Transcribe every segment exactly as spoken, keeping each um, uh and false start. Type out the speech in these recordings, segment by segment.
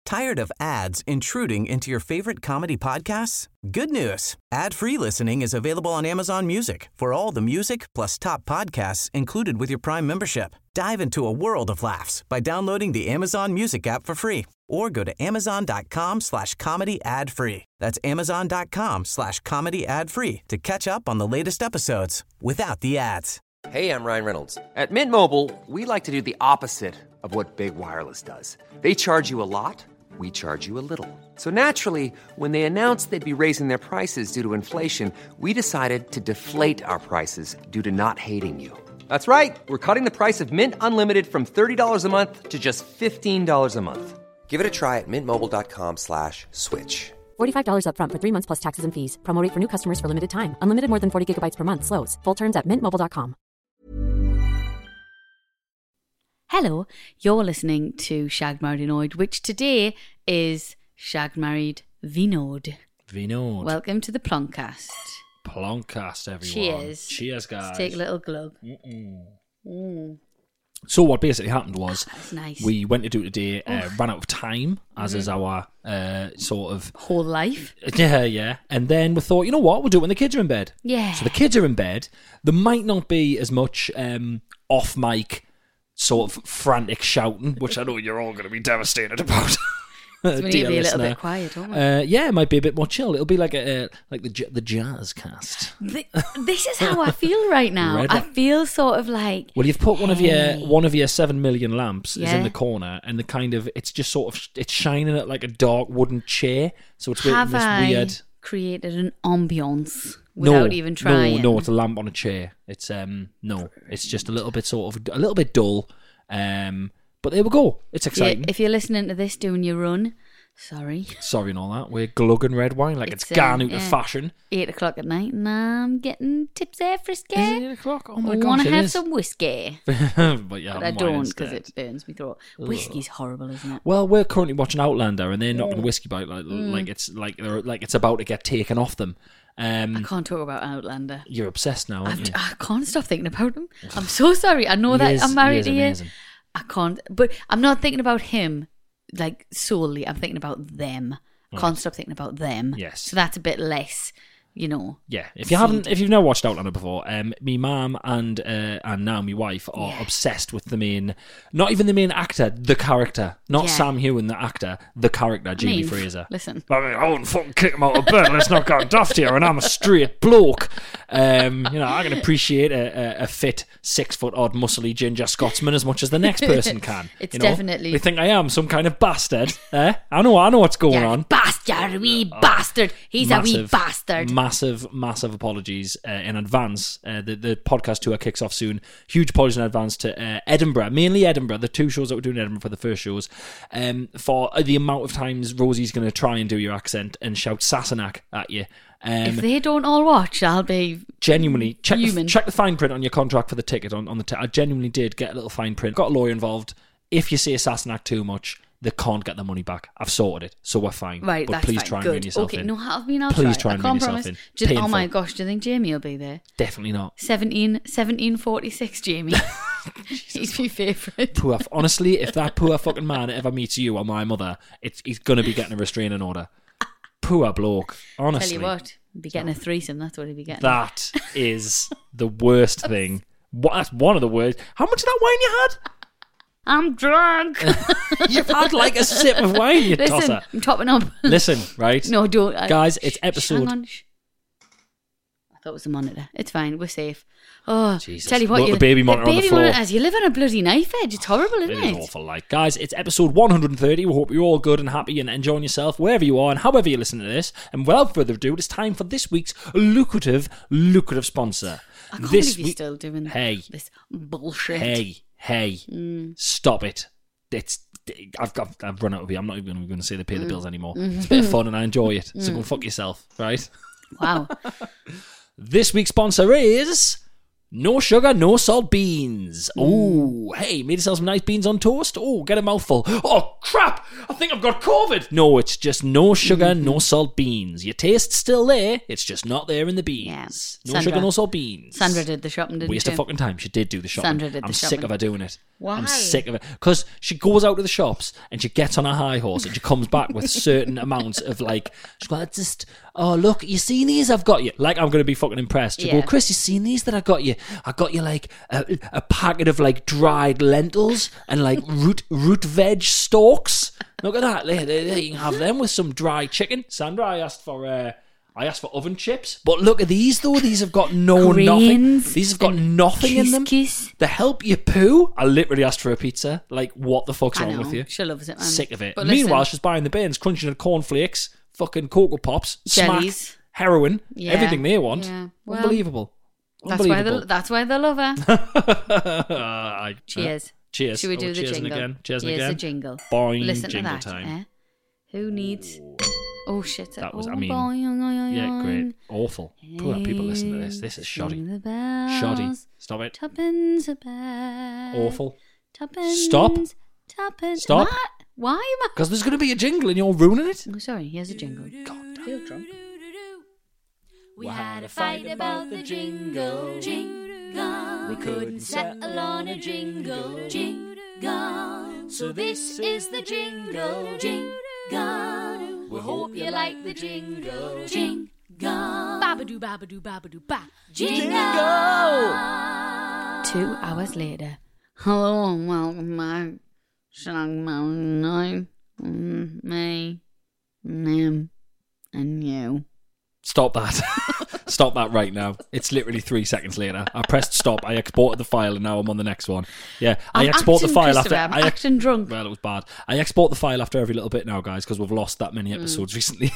Tired of ads intruding into your favorite comedy podcasts? Good news. Ad-free listening is available on Amazon Music for all the music plus top podcasts included with your Prime membership. Dive into a world of laughs by downloading the Amazon Music app for free or go to amazon.com slash comedy ad free. That's amazon.com slash comedy ad free to catch up on the latest episodes without the ads. Hey, I'm Ryan Reynolds. At Mint Mobile, we like to do the opposite of what Big Wireless does. They charge you a lot, we charge you a little. So naturally, when they announced they'd be raising their prices due to inflation, we decided to deflate our prices due to not hating you. That's right. We're cutting the price of Mint Unlimited from thirty dollars a month to just fifteen dollars a month. Give it a try at mintmobile.com slash switch. forty-five dollars up front for three months plus taxes and fees. Promo rate for new customers for limited time. Unlimited more than forty gigabytes per month. Slows full terms at mint mobile dot com. Hello, you're listening to Shagged, Married, Annoyed, which today is Shagged, Married, Vinod. Vinod. Welcome to the Plonkcast. Plonkcast, everyone. Cheers. Cheers, guys. Let's take a little glug. Mm-mm. Mm. So what basically happened was That's nice. we went to do it today, uh, Oh. ran out of time, as Mm-hmm. is our uh, sort of... Whole life. Yeah, yeah. And then we thought, you know what, we'll do it when the kids are in bed. Yeah. So the kids are in bed. There might not be as much um, off-mic sort of frantic shouting, which I know you're all going to be devastated about. So we need to dear be a little listener. bit quiet, don't we? Uh, yeah, it might be a bit more chill. It'll be like a, uh, like the j- the jazz cast. Th- this is how I feel right now. Red I light. feel sort of like... Well, you've put one of your Hey. one of your seven million lamps is in Yeah. the corner, and the kind of it's just sort of it's shining at like a dark wooden chair, so it's Have this I weird. created an ambience without no, even trying? No, no, it's a lamp on a chair. It's um no, it's just a little bit sort of a little bit dull. Um, but there we go. It's If, you, exciting. if you're listening to this doing your run, sorry. Sorry and all that. We're glugging red wine like it's, It's, gone um, out of yeah. fashion. Eight o'clock at night, and I'm getting tipsy, frisky. Is it eight o'clock? Oh my I gosh, want to it have is. some whiskey, but yeah, but I wine don't because instead. it burns me throat. Whiskey's horrible, isn't it? Well, we're currently watching Outlander, and they're knocking the whiskey about like, like it's like they're like it's about to get taken off them. Um, I can't talk about Outlander. You're obsessed now, aren't I've, you? I can't stop thinking about him. I'm so sorry. I know He that is- I'm he married is to you. amazing. I can't, but I'm not thinking about him like solely. I'm thinking about them. Can't stop thinking about them. Yes. So that's a bit less, you know. Yeah, if you haven't, if you've never watched Outlander before, um, me mum and uh, and now my wife are Yeah. obsessed with the main, not even the main actor, the character, not Yeah. Sam Heughan, the actor, the character, Jamie mean, Fraser. listen. I mean, I wouldn't fucking kick him out of bed. Let's not get daft here, and I'm a straight bloke. Um, you know, I can appreciate a, a, a fit, six foot odd, muscly ginger Scotsman as much as the next person can. It's you know? definitely- They think I am some kind of bastard. Eh? I know, I know what's going Yeah, on. bastard, wee bastard. He's a wee bastard. Massive, massive apologies uh, in advance. Uh, the, the podcast tour kicks off soon. Huge apologies in advance to uh, Edinburgh, mainly Edinburgh, the two shows that we're doing in Edinburgh for the first shows, um, for the amount of times Rosie's going to try and do your accent and shout Sassenach at you. Um, If they don't all watch, I'll be genuinely, check the, human. check the fine print on your contract for the ticket. On, on the t- I genuinely did get a little fine print. Got a lawyer involved. If you say Sassenach too much, they can't get their money back. I've sorted it, so we're fine. right. But that's please fine. try and Good. rein yourself okay, in. no, I mean I'll Please try. try and I rein can't yourself promise. in. Do you- oh my Painful. gosh, do you think Jamie will be there? Definitely not. seventeen, seventeen forty-six, Jamie. He's my favourite. Poor, honestly, if that poor fucking man ever meets you or my mother, it's he's gonna be getting a restraining order. Poor bloke. Honestly, Tell you what, he'd be getting a threesome. That's what he'd be getting. that is the worst thing. What, that's one of the worst. How much of that wine you had? I'm drunk. You've had like a sip of wine, you Listen, tosser. I'm topping up. Listen, right? No, don't. I- Guys, it's Shh, episode- Hang on. Shh. I thought it was a monitor. It's fine. We're safe. Oh, Jesus. tell you what, Look, you the baby monitor on the baby floor. monitors, you live on a bloody knife edge. It's horrible, isn't It it? is awful. Like, guys, it's episode one hundred thirty. We hope you're all good and happy and enjoying yourself wherever you are and however you listen to this. And without further ado, it's time for this week's lucrative, lucrative sponsor. I can't this believe you're week- still doing Hey. this bullshit. Hey, hey, Mm. stop it. It's I've got I've run out of here. I'm not even going to say they pay the Mm. bills anymore. Mm-hmm. It's a bit of fun and I enjoy it. So go fuck yourself, right? Wow. This week's sponsor is No sugar, no salt beans. Oh, hey, made yourself some nice beans on toast. Oh, get a mouthful. Oh, crap. I think I've got COVID. No, it's just no sugar, mm-hmm. no salt beans. Your taste's still there. It's just not there in the beans. Yeah. No Sandra, sugar, no salt beans. Sandra did the shopping, didn't Waste she? of fucking time. She did do the shopping. Sandra did the I'm shopping. sick of her doing it. Why? I'm sick of it. Because she goes out to the shops and she gets on a high horse and she comes back with certain amounts of like, she's like, just, oh, look, you seen these I've got you? Like, I'm going to be fucking impressed. She Yeah. go, Chris, you seen these that I got you? I got you like a, a packet of like dried lentils and like root root veg stalks. Look at that. There, there, there, you can have them with some dry chicken. Sandra, I asked for uh, I asked for oven chips, but look at these though. These have got no Grains nothing. These have got and nothing in them. couscous. They help you poo. I literally asked for a pizza. Like, what the fuck's I wrong know. with you? She loves it, man. Sick of it. But Meanwhile, listen, she's buying the bins, crunching the cornflakes, fucking Cocoa Pops, Jellies. smack, heroin, Yeah. everything they want. Yeah. Well, Unbelievable. that's why Unbelievable. they that's why they love her. I- Cheers. uh, cheers. Should we do Oh, the cheers jingle? again. Cheers Here's again. the jingle. Boing, Listen jingle to that. time. Eh? Who needs? Oh shit! That was, oh, I mean, boing, Yeah, great. Awful. Poor people listen to this. This is shoddy. Shoddy. Stop it. Tuppence a bag. Awful. Tuppence. Stop. Tuppence. Stop. What? Why am I? Because there's going to be a jingle and you're ruining it. Oh, sorry. Here's a jingle. God damn. Feel drunk. We had a fight about the jingle, jingle. We couldn't settle on a jingle, jingle. So this is the jingle, jingle. We hope you like the jingle, jingle. Babadoo, babadoo, babadoo, ba. Jingle! Two hours later. Hello and welcome back. Shag Mountain Nine. Mm, Me, Nim, and you. Stop that. Stop that right now. It's literally three seconds later. I pressed stop. I exported the file and now I'm on the next one. Yeah, I I'm export the acting, file after. Christopher, I'm I ex- acting drunk. Well, it was bad. I export the file after every little bit now, guys, because we've lost that many episodes recently.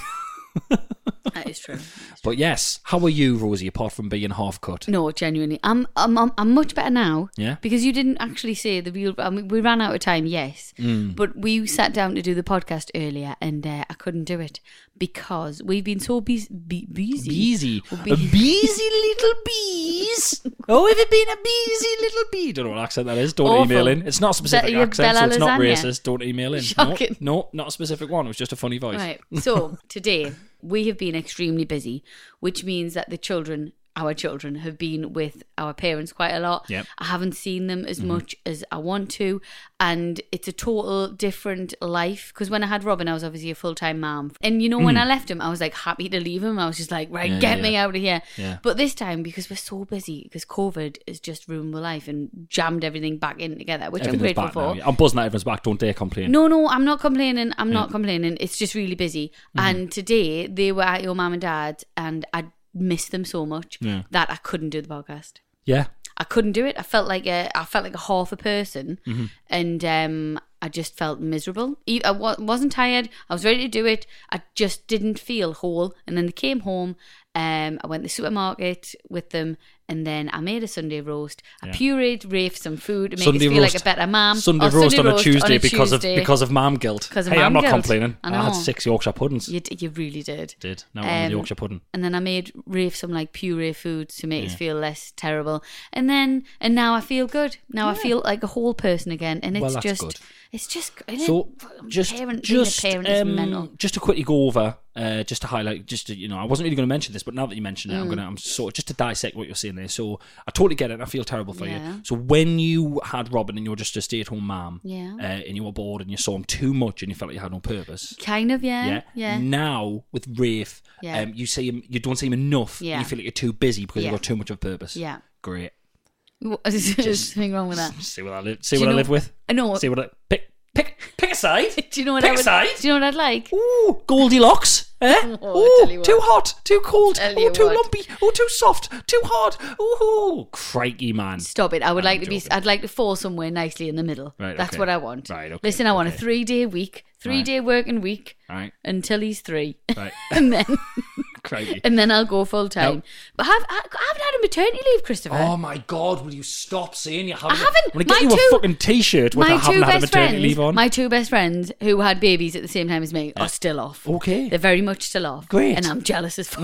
That is true. But yes, how are you, Rosie? Apart from being half cut. No, genuinely, I'm I'm I'm, I'm much better now. Yeah? Because you didn't actually say the real. I mean, we ran out of time, yes, Mm. but we sat down to do the podcast earlier, and uh, I couldn't do it because we've been so busy. Be- busy. Beezy. We've A been- beezy little bees. Oh, have it been a beezy little bee? Don't know what accent that is. Don't Awful. email in. It's not a specific Be- you're accent, so Bella it's not Lasagna. racist. Don't email in. Shocking. No, no, not a specific one. It was just a funny voice. Right. So today we have been extremely busy, which means that the children, our children, have been with our parents quite a lot. Yep. I haven't seen them as much as I want to, and it's a total different life. Because when I had Robin, I was obviously a full time mom, and you know when I left him, I was like happy to leave him. I was just like, right, Yeah, get yeah, me yeah. out of here. Yeah. But this time, because we're so busy, because COVID has just ruined my life and jammed everything back in together, which I'm Everything's grateful back for. now. I'm buzzing that everyone's back. Don't dare complain. No, no, I'm not complaining. I'm not complaining. It's just really busy. And today they were at your mum and dad, and I missed them so much Yeah. that I couldn't do the podcast. Yeah. I couldn't do it. I felt like a, I felt like a half a person, Mm-hmm. and um, I just felt miserable. E- I wa- wasn't tired. I was ready to do it. I just didn't feel whole. And then they came home. Um, I went to the supermarket with them, and then I made a Sunday roast. I pureed Rafe some food to make Sunday us feel roast. like a better mum. Sunday Or roast, on, a roast Tuesday on a because Tuesday. of because of mum guilt. 'Cause of hey, I'm mum not guilt. complaining. I I, had know. six Yorkshire puddings. You, d- you really did. Did now I'm on Um, the Yorkshire pudding. And then I made Rafe some like puree foods to make us feel less terrible. And then and now I feel good. Now I feel like a whole person again. And it's Well, that's just good. it's just So just parent, being a just parent is um, mental. just to quickly go over, uh, just to highlight, just to, you know, I wasn't really going to mention this, but now that you mention it, I'm Mm. gonna, I'm sort of just to dissect what you're saying there. So I totally get it. And I feel terrible for Yeah. you. So when you had Robin and you were just a stay-at-home mom, Yeah. uh, and you were bored and you saw him too much and you felt like you had no purpose. Kind of, yeah. Yeah. Yeah. Now with Rafe, Yeah. um, you see him, you don't see him enough. Yeah. And you feel like you're too busy because Yeah. you've got too much of a purpose. Yeah. Great. What- There's something wrong with that. See what I live. See Do what you I know- live with. I know. See what I pick. Pick. Pick a side. Do you know what Pick I a would? side. Do you know what I'd like? Ooh, Goldilocks. Eh? Oh, tell you Ooh, what. too hot, too cold. Tell Oh, you too what. lumpy. Oh, too soft, too hard. Ooh, crikey, man. Stop it! I would I'm like to be. joking. I'd like to fall somewhere nicely in the middle. Right, That's okay. what I want. Right, okay, Listen, I want okay. a three-day week, three-day working week Right, until he's three, right. and then Crikey. and then I'll go full time. No. But have I, I haven't had a maternity leave, Christopher. Oh my God! Will you stop saying you haven't? I haven't. I'm gonna get My you two- a fucking T-shirt with my I haven't two had a best maternity friends, leave on. my two best friends who had babies at the same time as me, are still off. Okay. They're very much still off. Great. And I'm jealous as fuck.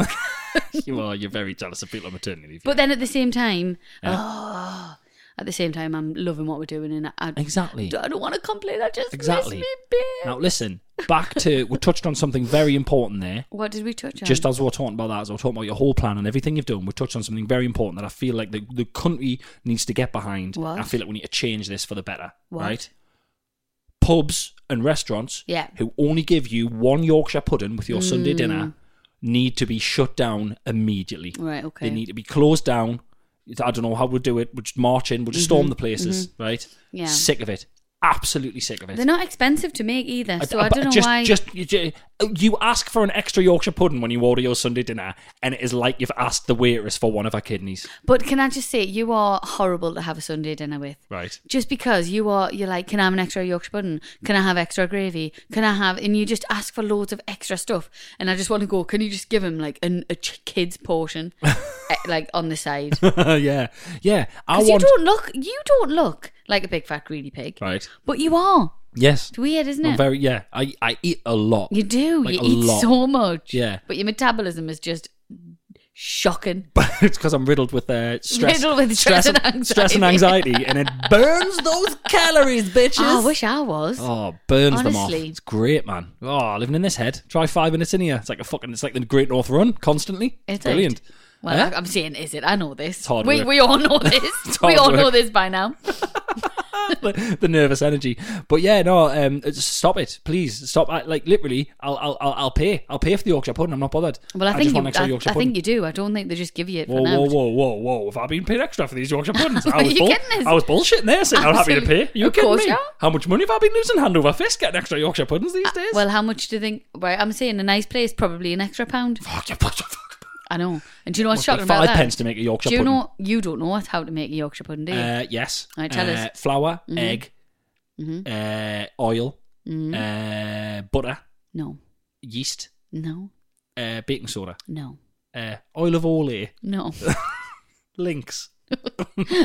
You are. You're very jealous of people on maternity leave. But then at the same time, yeah. oh, at the same time, I'm loving what we're doing, and I, exactly. I don't want to complain. I just exactly. miss me, babe. Now listen, back to we touched on something very important there. What did we touch on? Just as we were talking about that, as we were talking about your whole plan and everything you've done, we touched on something very important that I feel like the, the country needs to get behind. What? I feel like we need to change this for the better. What? Right? Pubs and restaurants yeah. who only give you one Yorkshire pudding with your mm. Sunday dinner need to be shut down immediately. Right, okay. They need to be closed down. I don't know how we'll do it. We'll just march in. We'll just mm-hmm, storm the places, mm-hmm. right? Yeah. Sick of it. Absolutely sick of it. They're not expensive to make either, so I, I, I don't know just, why. Just you, you ask for an extra Yorkshire pudding when you order your Sunday dinner, and it is like you've asked the waitress for one of her kidneys. But can I just say, you are horrible to have a Sunday dinner with. Right. Just because you are, you're like, can I have an extra Yorkshire pudding? Can I have extra gravy? Can I have, and you just ask for loads of extra stuff. And I just want to go, can you just give him like an, a kid's portion, like on the side? yeah, yeah. I want. You don't look, you don't look like a big fat greedy pig. Right. But you are. Yes. It's weird, isn't it? I'm very, yeah. I, I eat a lot. You do. Like you a eat lot. so much. Yeah. But your metabolism is just shocking. But it's because I'm riddled with uh, stress. Riddled with stress, stress and anxiety. Stress and anxiety. And it burns those calories, bitches. Oh, I wish I was. Oh, burns Honestly. them off. It's great, man. Oh, living in this head. Try five minutes in here. It's like a fucking, it's like the Great North Run, constantly. It's brilliant. Well, eh? I'm saying, is it? I know this. It's hard we, work. we all know this. We all work. know this by now. the, the nervous energy, but yeah, no, um, just stop it, please. Stop. I, like literally, I'll, I'll, I'll, I'll pay. I'll pay for the Yorkshire pudding. I'm not bothered. Well, I, I think just you, want extra I, Yorkshire I pudding. think you do. I don't think they just give you it for Whoa, now. whoa, whoa, whoa, whoa! Have I been paid extra for these Yorkshire puddings? I Are was you bull- kidding us? I was bullshitting there, saying I'm happy to Absolutely. pay. You Of kidding course me? you are. How much money have I been losing hand over fist getting extra Yorkshire puddings these days? Well, how much do you think? Right, I'm saying a nice place, probably an extra pound. Fuck you, fuck you, fuck you. I know. And do you know what's Must be shocking about five that? pence to make a Yorkshire do you pudding. know? You don't know how to make a Yorkshire pudding, do you? Uh, yes. All right, tell uh, us. Flour, Mhm. egg, Mhm. uh, oil, Mhm. uh, butter, No, yeast, no, uh, baking soda, no, uh, oil of Olay, no. links. I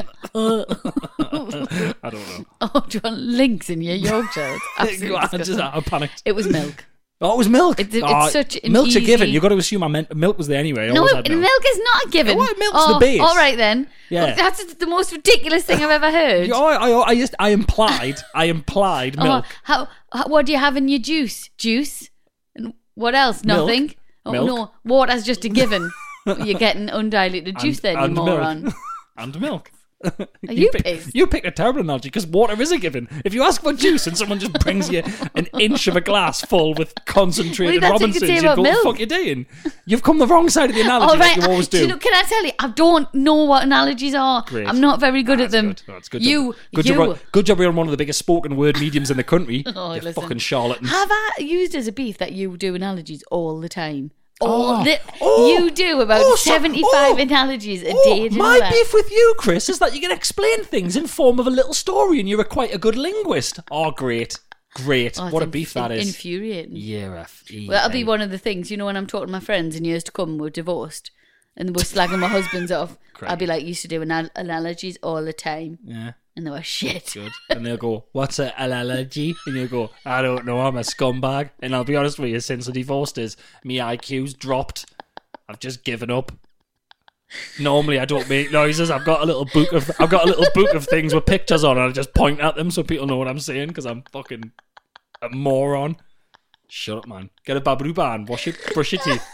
don't know. Oh, do you want links in your Yorkshire? It's absolutely I just disgusting. I panicked. It was milk. Oh, it was milk. It's- it's Oh, such an milk's a given. easy- You've got to assume I meant milk was there anyway. I No, always it, had milk. is not a given. Well, milk's oh, the base. All right then. Yeah. Well, that's the most ridiculous thing I've ever heard. Yeah, I, I, I just I implied I implied Oh, milk. how, how? What do you have in your juice? Juice. And what else? Milk. Nothing. Oh Milk. no, water's just a given. You're getting undiluted juice And- then, you and moron. milk. And milk. Are you pick- pissed? You picked a terrible analogy because water is a given. If you ask for juice and someone just brings you an inch of a glass full with concentrated Well, that's what you Robinsons, could say you'd about go, what the milk. fuck you doing? You've come the wrong side of the analogy All right, like you always do do. you know, can I tell you? I don't know what analogies are. Great. I'm not very good Ah, at them. Good. Oh, it's good you, job. Good you. job. Good job. You're on one of the biggest spoken word mediums in the country. Oh, you listen. fucking charlatan. Have I used as a beef that you do analogies all the time? Oh. All the, Oh. you do about Oh, so- seventy-five oh. analogies a Oh, day. Do you my know that? beef with you, Chris, is that you can explain things in form of a little story, and you're a, quite a good linguist. Oh, great, great! Oh, what a it's beef in- that is. Infuriating. Yeah, F. Well, that'll be one of the things. You know, when I'm talking to my friends in years to come, we're divorced and we're slagging my husbands off. Great. I'll be like, used to do anal- analogies all the time, Yeah, and they were shit. good. And they'll go, "What's a allergy?" And you'll go, "I don't know. I'm a scumbag." And I'll be honest with you, since the divorced is, me I Q's dropped. I've just given up. Normally I don't make noises. I've got a little book of I've got a little book of things with pictures on, and I just point at them so people know what I'm saying because I'm fucking a moron. Shut up, man. Get a Babadoo band. Wash it. Brush your teeth.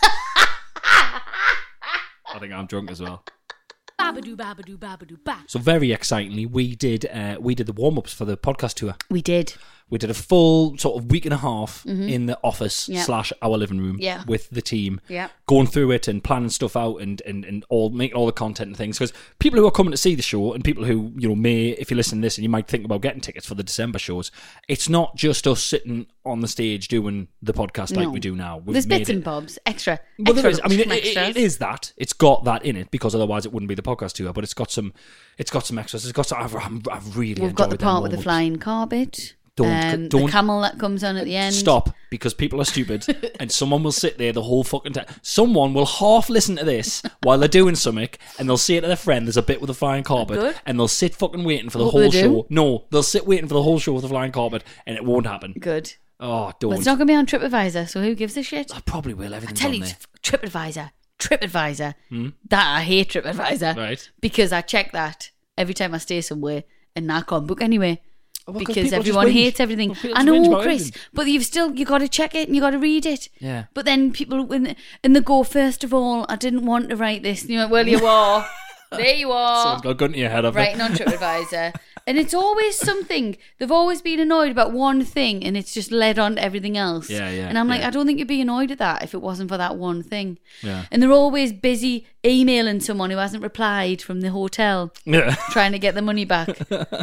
I think I'm drunk as well. Babadoo, babadoo, babadoo, ba. So very excitingly, we did uh, we did the warm ups for the podcast tour. We did. We did a full sort of week and a half in the office Yeah. slash our living room Yeah. with the team, Yeah. going through it and planning stuff out and, and, and all making all the content and things. Because people who are coming to see the show and people who, you know, may, if you listen to this and you might think about getting tickets for the December shows, it's not just us sitting on the stage doing the podcast like No. we do now. We've There's made bits it- and bobs. Extra. well, there extra is. I mean, it, some it, extras. it is that. It's got that in it because otherwise it wouldn't be the podcast tour. But it's got some. It's got some extras. It's got some. I've, I've really. We've got the enjoyed them part with the warm-ups. flying carpet. Don't- um, don't- the camel that comes on at the end. Stop, because people are stupid, and someone will sit there the whole fucking time. Someone will half listen to this while they're doing something, and they'll say to their friend, "There's a bit with a flying carpet," Good. and they'll sit fucking waiting for the Hope whole they do. show. No, they'll sit waiting for the whole show with the flying carpet, and it won't happen. Good. Oh, don't. Well, it's not going to be on TripAdvisor, so who gives a shit? I probably will. I Everything's tell on you, there. TripAdvisor. TripAdvisor. That I hate TripAdvisor. Right. Because I check that every time I stay somewhere and I can't book anywhere. Well, 'cause because people everyone just whinge. hates everything. Well, people I just whinge know, about Chris, everything. but you've still you got to check it and you got to read it. Yeah. But then people when and they go, first of all, I didn't want to write this. And you're like, well, you are. There you are. Someone's got a gun to your head, have they? Writing on TripAdvisor. And it's always something. They've always been annoyed about one thing and it's just led on to everything else. Yeah, yeah, And I'm like, yeah. I don't think you'd be annoyed at that if it wasn't for that one thing. Yeah. And they're always busy emailing someone who hasn't replied from the hotel, Yeah. trying to get the money back.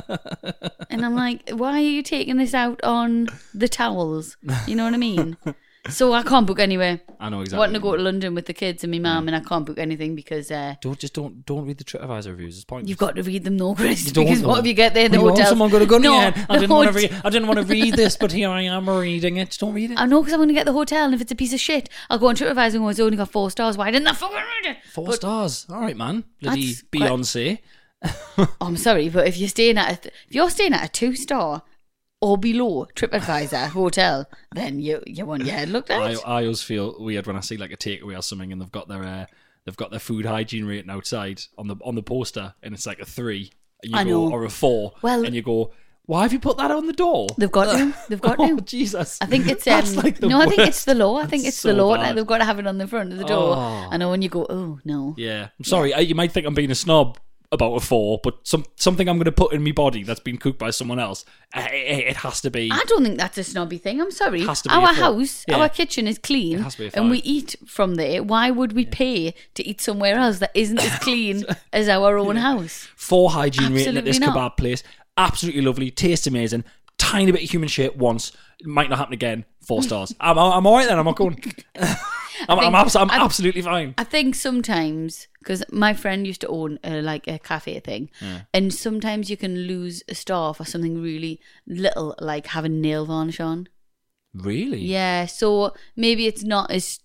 And I'm like, why are you taking this out on the towels? You know what I mean? So I can't book anywhere. I know exactly. Wanting to go to London with the kids and my mum, and I can't book anything because uh, Don't just don't don't read the TripAdvisor reviews. It's pointless. you've got to read them, though, Chris. You don't Because know. what if you get there in the Well, hotel? Someone got a gun to No, your head. I the didn't want to hot- read. I didn't want to read this, but here I am reading it. Don't read it. I know because I'm going to get the hotel, and if it's a piece of shit, I'll go on TripAdvisor and go, it's only got four stars. Why didn't I fucking read it? Four But- stars. All right, man. Bloody That's quite- Beyonce. Oh, I'm sorry, but if you're staying at a th- if you're staying at a two star or below TripAdvisor hotel, then you you want your head looked I, at. I always feel weird when I see like a takeaway or something, and they've got their uh, they've got their food hygiene rating outside on the on the poster, and it's like a three, and you I go, know. or a four, Well- and you go, why have you put that on the door? They've got to. They've got Oh to. Jesus! I think it's um, That's like the no. I think worst. it's the law. I think That's it's so the law. bad. Like, they've got to have it on the front of the door. Oh. I know when you go, oh no. Yeah, I'm sorry. uh You might think I'm being a snob about a four, but some something I'm going to put in my body that's been cooked by someone else. uh, It, it has to be. I don't think that's a snobby thing. I'm sorry. Has to be Our a four. house, Yeah. our kitchen is clean, It has to be a and we five. eat from there. Why would we pay to eat somewhere else that isn't as clean as our own house? Four hygiene rating at this Absolutely not. kebab place. Absolutely lovely. Tastes amazing. Tiny bit of human shit once. Might not happen again. Four stars. I'm I'm all right then. I'm not going. I'm, I'm, think- abs- I'm I- absolutely fine. I think sometimes, because my friend used to own a, like a cafe thing, and sometimes you can lose a star for something really little, like having nail varnish on. Really? Yeah, so maybe it's not as.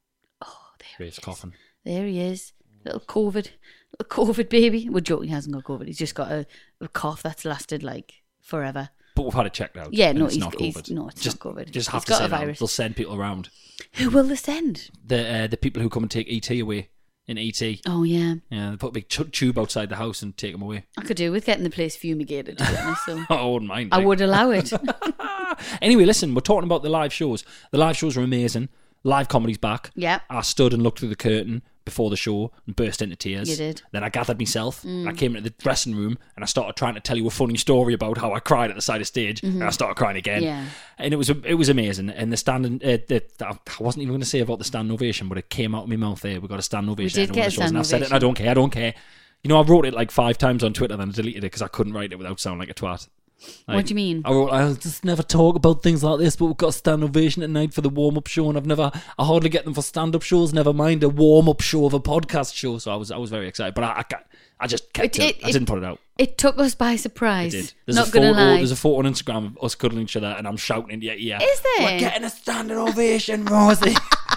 Oh, there, He's coughing. there he is, little COVID, little COVID baby. We're joking, he hasn't got COVID. He's just got a, a cough that's lasted like forever. But we've had it checked out. Yeah, and no, it's he's- not he's- COVID. no, it's just, not COVID. Just He's have to got say a that. virus. They'll send people around. Who will they send? The uh, the people who come and take E T away in E T. Oh yeah, Yeah, they put a big t- tube outside the house and take them away. I could do with getting the place fumigated. To be honest, so I wouldn't mind. I like. would allow it. Anyway, listen, we're talking about the live shows. The live shows are amazing. Live comedy's back. Yeah. I stood and looked through the curtain before the show and burst into tears. You did. Then I gathered myself. And I came into the dressing room and I started trying to tell you a funny story about how I cried at the side of stage. And I started crying again. Yeah. And it was it was amazing. And the standing, uh, the, I wasn't even going to say about the stand ovation, but it came out of my mouth there. We got a stand ovation. did at one get of the a shows, stand and I've said it and I don't care. I don't care. You know, I wrote it like five times on Twitter, then I deleted it because I couldn't write it without sounding like a twat. Like, What do you mean? I wrote, I'll just never talk about things like this, but we've got a stand ovation at night for the warm up show, and I've never, I hardly get them for stand up shows. Never mind a warm up show of a podcast show. So I was, I was very excited, but I, I, ca- I just kept It- it. it- I didn't put it out. It took us by I surprise. did. There's Not a gonna photo. lie. There's a photo on Instagram of us cuddling each other, and I'm shouting into your ear. Is there? We're getting a standing ovation, Rosie.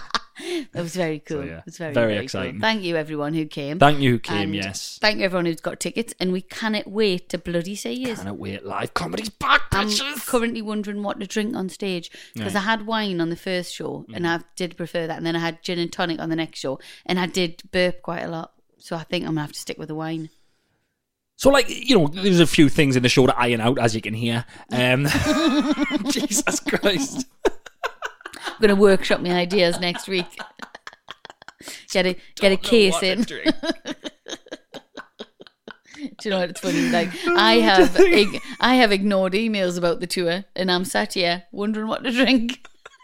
It was very cool. So, yeah, It was very, very very, exciting. Cool. Thank you, everyone who came. Thank you who came. And Yes. Thank you, everyone who's got tickets, and we cannot wait to bloody see you. Cannot wait. Live comedy's back, I'm bitches. currently wondering what to drink on stage because I had wine on the first show, and Mm. I did prefer that, and then I had gin and tonic on the next show, and I did burp quite a lot. So I think I'm gonna have to stick with the wine. So, like, you know, there's a few things in the show to iron out, as you can hear. Um, Jesus Christ. I'm gonna workshop my ideas next week. Get a get a case in. Do you know what? It's funny. Like I have, ig- I have ignored emails about the tour, and I'm sat here wondering what to drink.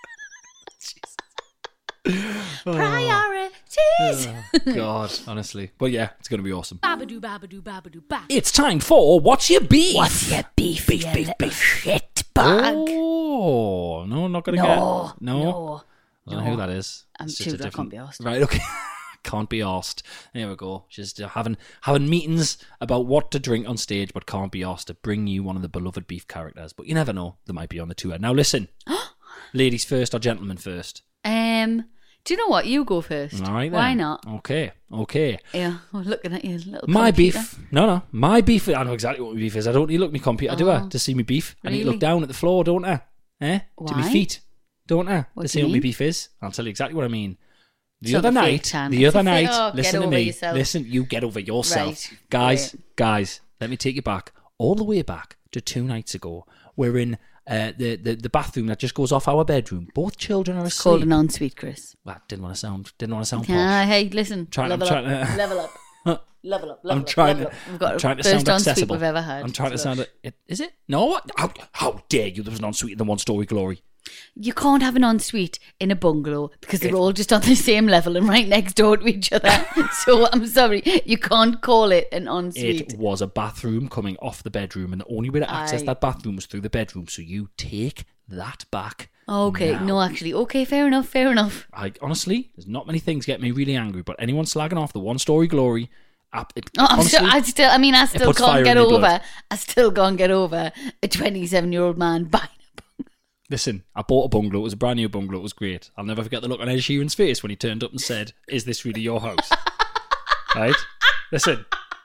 Priorities. God, honestly. But yeah, it's going to be awesome. Babadoo, babadoo, babadoo, ba. It's time for What's Your Beef? What's your beef, beef, beef, beef, shit bag? Oh, no, not going to No, get No. no. I don't know who that is. I'm It's too- just a I can't different- be asked. Right, okay. Can't be asked. There we go. Just uh, having having meetings about what to drink on stage, but can't be asked to bring you one of the beloved beef characters. But you never know; they might be on the tour. Now, listen, ladies first or gentlemen first? Um, do you know what? You go first. All right, then. Why not? Okay, okay. Yeah, I'm looking at you, little My computer. beef. No, no. My beef. I know exactly what my beef is. I don't need to look at my computer, do I? Oh. To see my beef. I need to Really? look down at the floor, don't I? Eh? To my Why? feet, don't I? What to do see you what my mean? beef is. I'll tell you exactly what I mean. The Took other a fake night, tan. the other It's a night, fake- oh, get listen to over me. yourself. Listen, you get over yourself. Right, Guys, right. guys, let me take you back. All the way back to two nights ago. We're in uh, the, the, the bathroom that just goes off our bedroom. Both children are It's called asleep. an ensuite, Chris. Well, didn't want to sound, didn't want to sound posh. Ah, hey, listen. Trying- I'm level, trying up, to- level up. Level up. Level I'm up. trying level to, up. We've got I'm trying to the first sound ensuite accessible. we've ever had. I'm trying to So- sound it. it- Is it? No? How, how dare you? There was an ensuite in the one story glory. You can't have an ensuite in a bungalow because they're all just on the same level and right next door to each other. So I'm sorry, you can't call it an ensuite. It was a bathroom coming off the bedroom, and the only way to access Aye. that bathroom was through the bedroom. So you take that back. Okay, now. no, actually, okay, fair enough, fair enough. I honestly, there's not many things get me really angry, but anyone slagging off the one story glory, ap- it, Oh, I'm honestly, still, I still, I mean, I still puts fire can't get in your over. blood. I still can't get over a twenty-seven-year-old man buying a bungalow. listen, I bought a bungalow. It was a brand new bungalow. It was great. I'll never forget the look on Ed Sheeran's face when he turned up and said, "Is this really your house?" Right? Listen.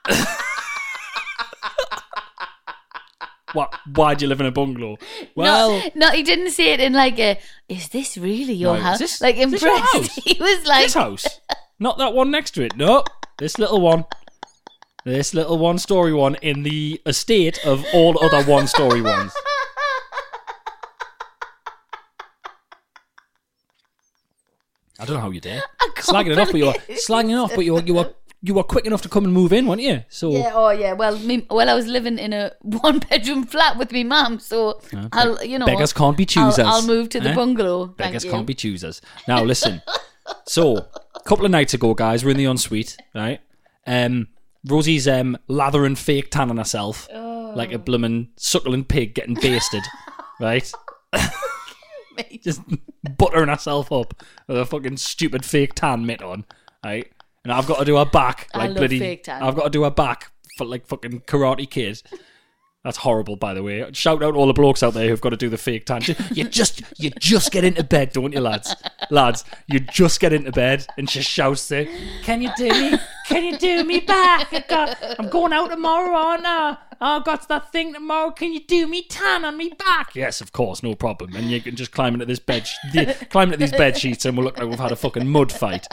What? Why do you live in a bungalow? Well, no, no, he didn't say it in like a. Is this really your No, is house? this- like is this your impressed. house? He was like, this house, not that one next to it. No, this little one. This little one-story one in the estate of all other one-story ones. I don't know how you dare. I can't Slagging it off, but you were believe it. slagging it off, but you were you were you were quick enough to come and move in, weren't you? So Yeah, oh yeah. Well, me, well, I was living in a one-bedroom flat with me mum, so I'll, you know, beggars can't be choosers. I'll, I'll move to the eh? bungalow. Beggars Thank you. can't be choosers. Now listen. So a couple of nights ago, guys, we're in the ensuite, right? Um, Rosie's um lathering fake tan on herself, Oh. like a bloomin' suckling pig getting basted, right? Just buttering herself up with a fucking stupid fake tan mitt on, right? And I've got to do her back I like love bloody. fake tan. I've got to do her back for like fucking Karate Kid. That's horrible, by the way. Shout out all the blokes out there who've got to do the fake tan. You just, you just get into bed, don't you, lads? Lads, you just get into bed, and she shouts there, "Can you do me? Can you do me back? I got, I'm going out tomorrow, aren't I? I've got that thing tomorrow. Can you do me tan on me back?" Yes, of course, no problem. And you can just climb into this bed, climb into these bed sheets, and we'll look like we've had a fucking mud fight.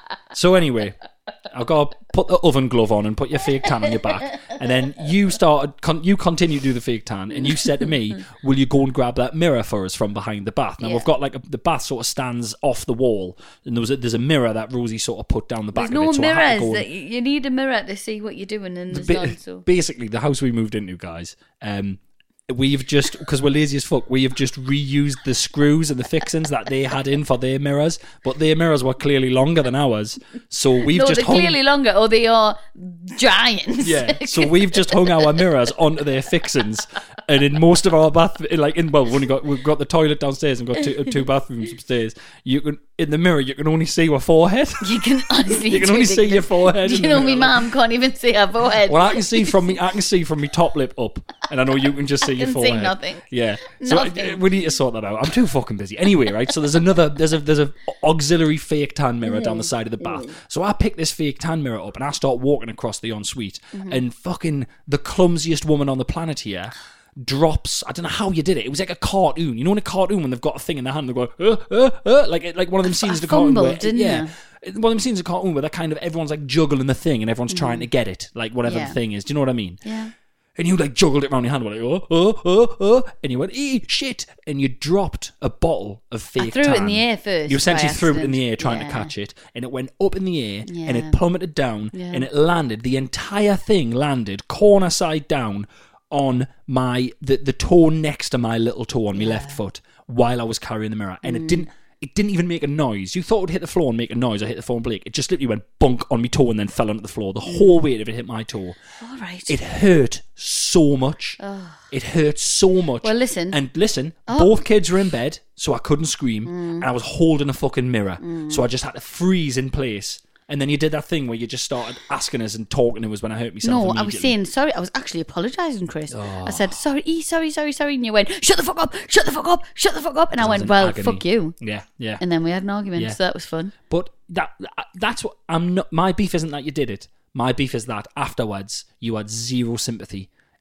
So anyway, I've got to put the oven glove on and put your fake tan on your back. And then you started, con- you continue to do the fake tan, and you said to me, "Will you go and grab that mirror for us from behind the bath?" Now Yeah. we've got like a, the bath sort of stands off the wall, and there was a, there's a mirror that Rosie sort of put down the back There's no of it. So I had to mirrors. go That and- you you need a mirror to see what you're doing in the Ba- sun. So basically, the house we moved into, guys, um, we've just, because we're lazy as fuck, we have just reused the screws and the fixings that they had in for their mirrors, but their mirrors were clearly longer than ours, so we've no, just they're hung, clearly longer, or they are giants. yeah, so we've just hung our mirrors onto their fixings, and in most of our bath, like in well, we've only got we've got the toilet downstairs and got two, two bathrooms upstairs. You can in the mirror, you can only see your forehead. You can honestly, You can it's only see your ridiculous. forehead. in You the know, me mirror. mum can't even see her forehead. Well, I can see from me. I can see from me top lip up, and I know you can just see I your can see forehead. nothing. Yeah, so Nothing. uh, we need to sort that out. I'm too fucking busy. Anyway, right? So there's another. There's a there's a auxiliary fake tan mirror down the side of the bath. So I pick this fake tan mirror up, and I start walking across the ensuite, and fucking the clumsiest woman on the planet here drops. I don't know how you did it. It was like a cartoon. You know, in a cartoon when they've got a thing in their hand, they go uh, uh, uh, like like one of them scenes. I in the cartoon fumbled, where, didn't yeah. you? One of them scenes in a cartoon where they're kind of everyone's like juggling the thing and everyone's trying to get it, like whatever Yeah. the thing is. Do you know what I mean? Yeah. And you like juggled it around your hand, like oh oh oh oh, and you went ee shit, and you dropped a bottle of fake. I threw it in tan. the air first. You essentially by threw it in accident. the air trying Yeah. to catch it, and it went up in the air, and Yeah. it plummeted down, Yeah. and it landed. The entire thing landed corner side down on my the the toe next to my little toe on my left foot while I was carrying the mirror, and Mm. it didn't. It didn't even make a noise. You thought it would hit the floor and make a noise or hit the floor and break. It just literally went bunk on my toe and then fell onto the floor. The whole weight of it hit my toe. All right. It hurt so much. It hurt so much. Well, listen. And listen, Oh. both kids were in bed, so I couldn't scream. Mm. And I was holding a fucking mirror. So I just had to freeze in place. And then you did that thing where you just started asking us and talking to us when I hurt myself. No, I was immediately. saying sorry. I was actually apologising, Chris. Oh. I said sorry, e, sorry, sorry, sorry, and you went shut the fuck up, shut the fuck up, shut the fuck up, and I was went in well, agony. fuck you, Yeah, yeah. and then we had an argument. Yeah. So that was fun. But that that's what I'm not. My beef isn't that you did it. My beef is that afterwards you had zero sympathy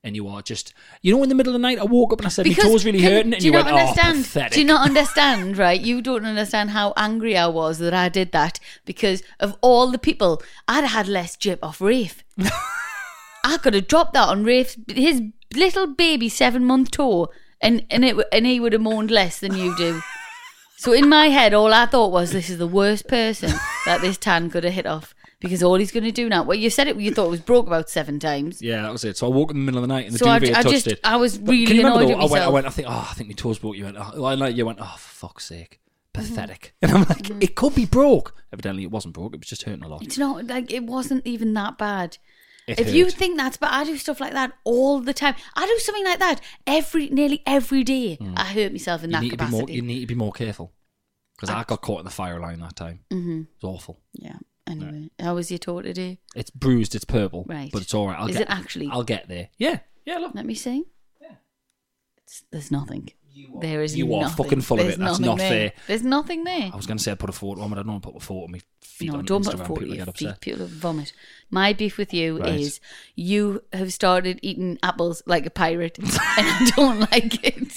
and you are just, you know, in the middle of the night, I woke up and I said, Because my toes really can- hurting, and do you you not went, understand? oh, pathetic. Do you not understand, right? You don't understand how angry I was that I did that because of all the people. I'd have had less jip off Rafe. I could have dropped that on Rafe, his little baby seven-month toe, and, and, it, and he would have moaned less than you do. So in my head, all I thought was, this is the worst person that this tan could have hit off. Because all he's going to do now, well, you said it, you thought it was broke about seven times. Yeah, that was it. So I woke up in the middle of the night and the So I, duvet I touched just, it. I was But really can you remember annoyed though, with I went, I myself. went, I think, oh, I think my toes broke. You went, oh, well, like, you went, oh, for fuck's sake. Pathetic. And I'm like, it could be broke. Evidently it wasn't broke, it was just hurting a lot. It's not, like, it wasn't even that bad. It if hurt. you think that's bad, I do stuff like that all the time. I do something like that every, nearly every day. I hurt myself in you that need to be capacity. more, you need to be more careful. Because I got caught in the fire line that time. Mm-hmm. It was awful. Yeah. Anyway, how was your toe today? It's bruised, it's purple. Right. But it's all right. I'll Is get, it actually? I'll get there. Yeah. Yeah, look. Let me see. Yeah. It's, there's nothing. There is You are nothing. fucking full of There's it. That's nothing not there. fair. There's nothing there. I was going to say I'd put a photo on, but I don't want to put a photo on my feet No, on don't Instagram. put a photo People of your get feet. upset. People vomit. My beef with you Right. is you have started eating apples like a pirate, and I don't like it.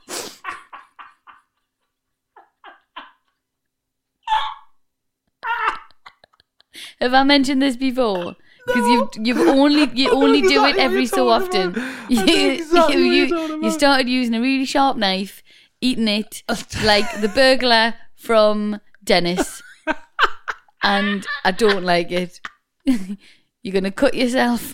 Have I mentioned this before? Because you you've only you only do it every so often. You, exactly you, what you're you, talking you about. started using a really sharp knife, eating it like the burglar from Dennis, and I don't like it. You're gonna cut yourself.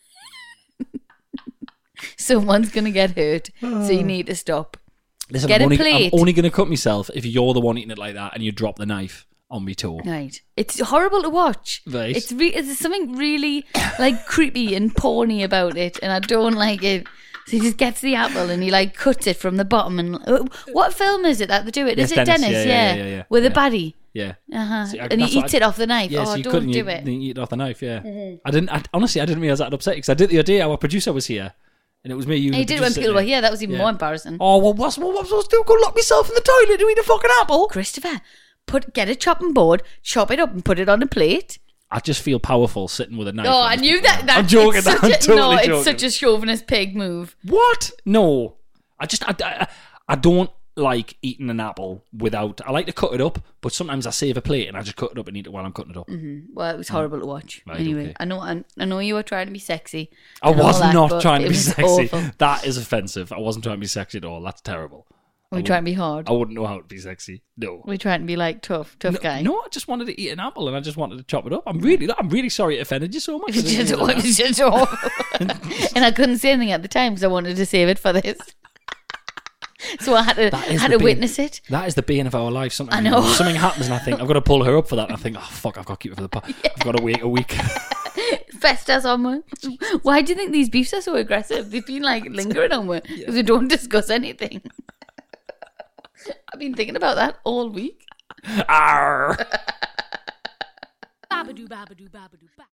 Someone's gonna get hurt, so you need to stop. Listen, Get I'm a only, plate. I'm only going to cut myself if you're the one eating it like that and you drop the knife on me toe. Right, it's horrible to watch. Right. It's re- it's something really like creepy and porny about it, and I don't like it. So he just gets the apple and he like cuts it from the bottom. And uh, what film is it that they do it? Yes, Is it Dennis. Dennis? Yeah, Yeah, yeah, yeah, yeah. with Yeah. a baddie. Yeah. Uh-huh. See, I- and that's he what eats I- it off the knife. Yeah, oh, so you don't couldn't do you, it. you eat it off the knife, yeah. I didn't, I, honestly, I didn't realise that upset because I did the other day, our producer was here and it was me, you and He the did when producer people were sitting here. That was even Yeah. more embarrassing. Oh, well, what's, what am I supposed to do? Go lock myself in the toilet to eat a fucking apple? Christopher, put get a chopping board, chop it up, and put it on a plate. I just feel powerful sitting with a knife. Oh, on I these knew people. that. that I'm joking. It's such I'm a, totally no, joking. it's such a chauvinist pig move. What? No. I just, I, I, I don't like eating an apple without, I like to cut it up, but sometimes I save a plate and I just cut it up and eat it while I'm cutting it up. Well, it was horrible to watch. Right, anyway, okay. I know, I, I know you were trying to be sexy. I and all was that, not but trying to it be was sexy. awful. That is offensive. I wasn't trying to be sexy at all. That's terrible. We're trying to be hard. I wouldn't know how to be sexy. No. We're trying to be like tough, tough No, guy. no, I just wanted to eat an apple and I just wanted to chop it up. I'm really, I'm really sorry it offended you so much. It was just, it was just awful. And I couldn't say anything at the time because I wanted to save it for this. So I had to, That is had the to bane- witness it. That is the bane of our life. Sometimes I know. something happens and I think I've got to pull her up for that. And I think, oh fuck, I've got to keep it for the. Po- I've got to wait a week. Festers on me. Why do you think these beefs are so aggressive? They've been like lingering on me because we don't discuss anything. I've been thinking about that all week. Arr. Babadoo, babadoo, babadoo, ba.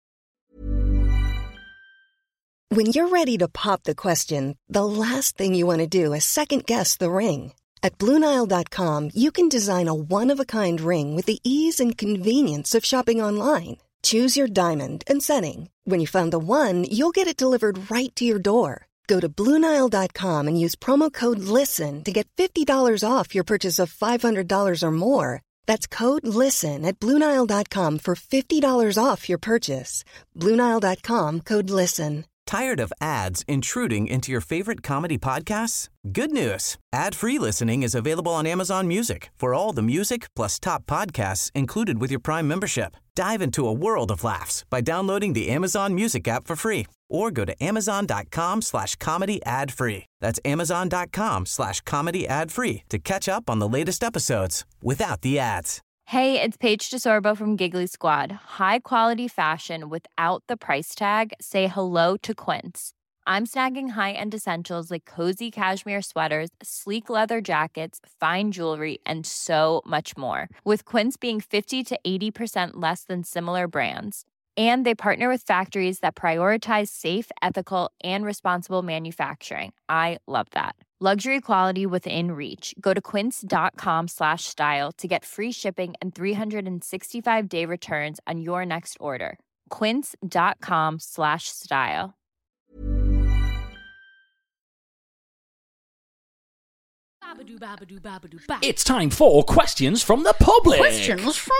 When you're ready to pop the question, the last thing you want to do is second-guess the ring. At Blue Nile dot com, you can design a one-of-a-kind ring with the ease and convenience of shopping online. Choose your diamond and setting. When you find the one, you'll get it delivered right to your door. Go to Blue Nile dot com and use promo code LISTEN to get fifty dollars off your purchase of five hundred dollars or more. That's code LISTEN at Blue Nile dot com for fifty dollars off your purchase. Blue Nile dot com, code LISTEN. Tired of ads intruding into your favorite comedy podcasts? Good news. Ad-free listening is available on Amazon Music for all the music plus top podcasts included with your Prime membership. Dive into a world of laughs by downloading the Amazon Music app for free or go to amazon.com slash comedy ad free. That's amazon.com slash comedy ad free to catch up on the latest episodes without the ads. Hey, it's Paige DeSorbo from Giggly Squad. High quality fashion without the price tag. Say hello to Quince. I'm snagging high-end essentials like cozy cashmere sweaters, sleek leather jackets, fine jewelry, and so much more. With Quince being fifty to eighty percent less than similar brands. And they partner with factories that prioritize safe, ethical, and responsible manufacturing. I love that. Luxury quality within reach. Go to quince.com slash style to get free shipping and three sixty-five day returns on your next order. Quince.com slash style. Babadoo, babadoo, babadoo, ba. It's time for questions from the public. Questions from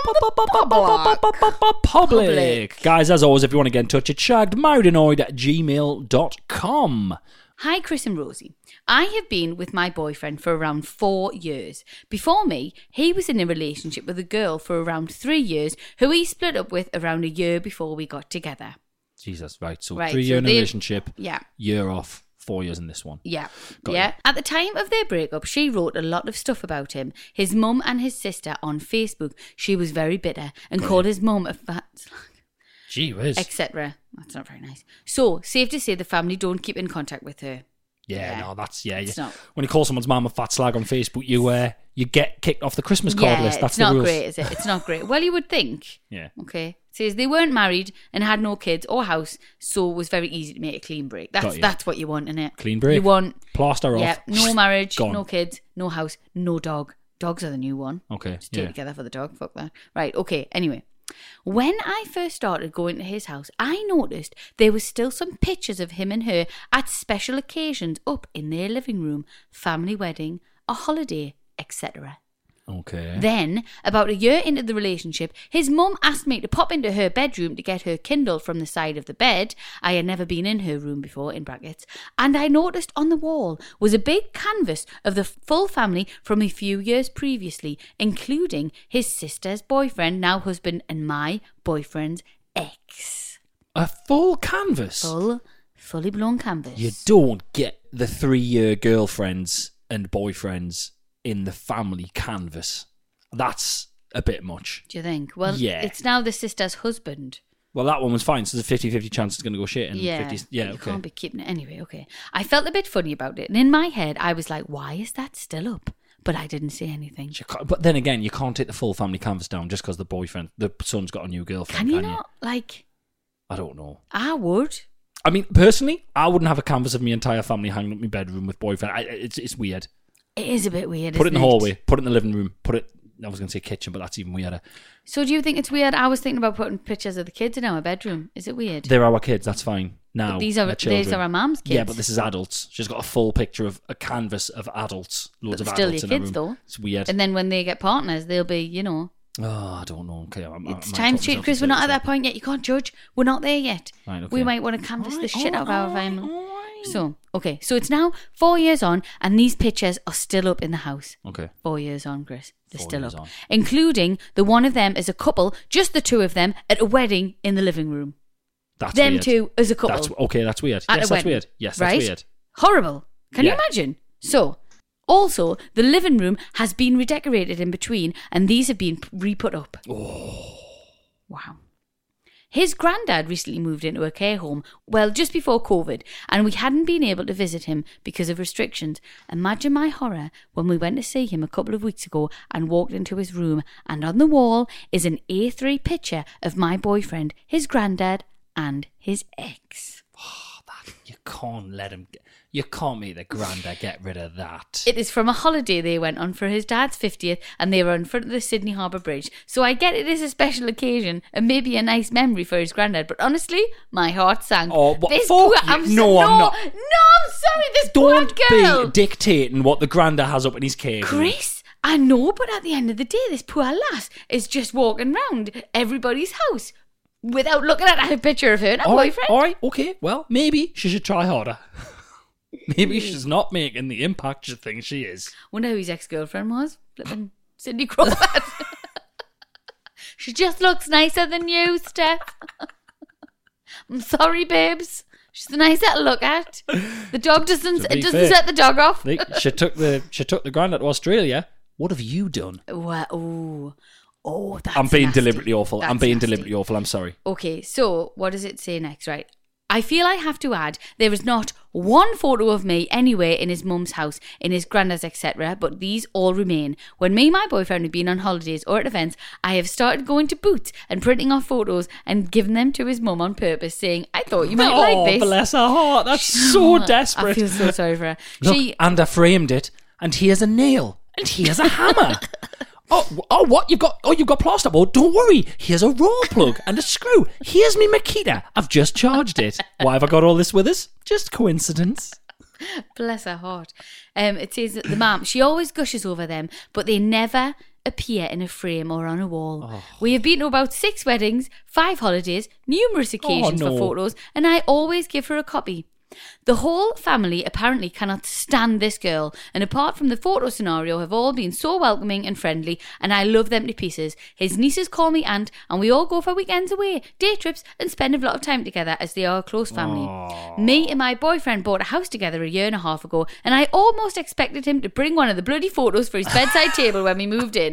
the public. Public. Guys, as always, if you want to get in touch, it's shaggedmarriedanoid at gmail dot com. Hi, Chris and Rosie. I have been with my boyfriend for around four years. Before me, he was in a relationship with a girl for around three years who he split up with around a year before we got together. Jesus, right. So Right, three year so in a they- relationship, Yeah. year off, four years in this one. Yeah. Got yeah. you. At the time of their breakup, she wrote a lot of stuff about him, his mum and his sister on Facebook. She was very bitter and called his mum a fat slag, Gee whiz. et cetera. That's not very nice. So, safe to say the family don't keep in contact with her. Yeah, Yeah. no, that's yeah. It's You, not- when you call someone's mum a fat slag on Facebook, you uh, you get kicked off the Christmas card Yeah, list. That's it's the not rules. great, is it? It's not great. Well, you would think. Yeah. Okay. It says they weren't married and had no kids or house, so it was very easy to make a clean break. Got That's you. that's what you want, innit? Clean break. You want Plaster yeah, off. no marriage, Gone. no kids, no house, no dog. Dogs are the new one. Okay. Stay Yeah. together for the dog. Fuck that. Right. Okay. Anyway, when I first started going to his house, I noticed there was still some pictures of him and her at special occasions up in their living room, family wedding, a holiday, et cetera. Okay. Then, about a year into the relationship, his mum asked me to pop into her bedroom to get her Kindle from the side of the bed. I had never been in her room before, in brackets, and I noticed on the wall was a big canvas of the full family from a few years previously, including his sister's boyfriend, now husband, and my boyfriend's ex. A full canvas. Full, fully blown canvas. You don't get the three-year girlfriends and boyfriends in the family canvas. That's a bit much. Do you think? Well, Yeah. it's now the sister's husband. Well, that one was fine. So there's a fifty-fifty chance it's going to go shit. And Yeah, fifty, yeah, you okay. can't be keeping it anyway. Okay, I felt a bit funny about it, and in my head, I was like, "Why is that still up?" But I didn't say anything. You can't- But then again, you can't take the full family canvas down just because the boyfriend, the son's got a new girlfriend. Can you can not? Like, I don't know. I would. I mean, personally, I wouldn't have a canvas of my entire family hanging up in my bedroom with boyfriend. I, it's it's weird. It is a bit weird. Put it in isn't the hallway. Put it in the living room. Put it. I was going to say kitchen, but that's even weirder. So, do you think it's weird? I was thinking about putting pictures of the kids in our bedroom. Is it weird? They're our kids. That's fine. Now But these are they're these children. are our mum's kids. Yeah, but this is adults. She's got a full picture of a canvas of adults. Loads But of still adults your in her kids, room. though. It's weird. And then when they get partners, they'll be, you know, Oh, I don't know. Okay, I, I, I it's might time put to treat myself Chris. in We're not at there. that point yet. You can't judge. We're not there yet. Right, okay. We might want to canvas the Alright, shit out of our alright, family. alright. So, okay. So it's now four years on, and these pictures are still up in the house. Okay. Four years on, Chris. They're Four still years up. on. Including the one of them as a couple, just the two of them, at a wedding in the living room. That's them weird. two as a couple. That's okay. That's weird. At yes, a that's wedding, weird. Yes, that's right? weird. Horrible. Can Yeah. you imagine? So, also, the living room has been redecorated in between, and these have been re-put up. Oh. Wow. His granddad recently moved into a care home, well, just before COVID, and we hadn't been able to visit him because of restrictions. Imagine my horror when we went to see him a couple of weeks ago and walked into his room, and on the wall is an A three picture of my boyfriend, his granddad, and his ex. You can't let him. Get, you can't make the granddad get rid of that. It is from a holiday they went on for his dad's fiftieth, and they were in front of the Sydney Harbour Bridge. So I get it is a special occasion and maybe a nice memory for his granddad, but honestly, my heart sank. Oh, what- This fuck poor, you. I'm so- No, I'm not. No, I'm sorry, this Don't poor girl. be dictating what the granddad has up in his cave. Chris, I know, but at the end of the day, this poor lass is just walking round everybody's house without looking at a picture of her and her All right, boyfriend. all right, okay. Well, maybe she should try harder. Maybe she's not making the impact she thinks she is. Wonder who his ex-girlfriend was. Flippin' Cindy Crawford. She just looks nicer than you, Steph. I'm sorry, babes. She's nicer to look at. The dog doesn't. To be It doesn't fair, set the dog off. Like, she took the she took the granddad to Australia. What have you done? Well, oh, oh, that's I'm being nasty. deliberately awful. I'm That's being nasty. deliberately awful. I'm sorry. Okay, so what does it say next, right? I feel I have to add, there is not one photo of me anywhere in his mum's house, in his granddad's, et cetera, but these all remain. When me and my boyfriend have been on holidays or at events, I have started going to Boots and printing off photos and giving them to his mum on purpose, saying, I thought you might oh, like this. bless her heart. That's so desperate. I feel so sorry for her. Look, She, and I framed it, and here's a nail, and here's a hammer. Oh, oh, what you've got? Oh, you've got plasterboard. Don't worry. Here's a roll plug and a screw. Here's me Makita. I've just charged it. Why have I got all this with us? Just coincidence. Bless her heart. Um, it says that the mum, she always gushes over them, but they never appear in a frame or on a wall. Oh. We have been to about six weddings, five holidays, numerous occasions Oh, no. for photos, and I always give her a copy. The whole family apparently cannot stand this girl, and apart from the photo scenario, have all been so welcoming and friendly, and I love them to pieces. His nieces call me aunt, and we all go for weekends away, day trips, and spend a lot of time together as they are a close family. Aww. Me and my boyfriend bought a house together a year and a half ago, and I almost expected him to bring one of the bloody photos for his bedside table when we moved in.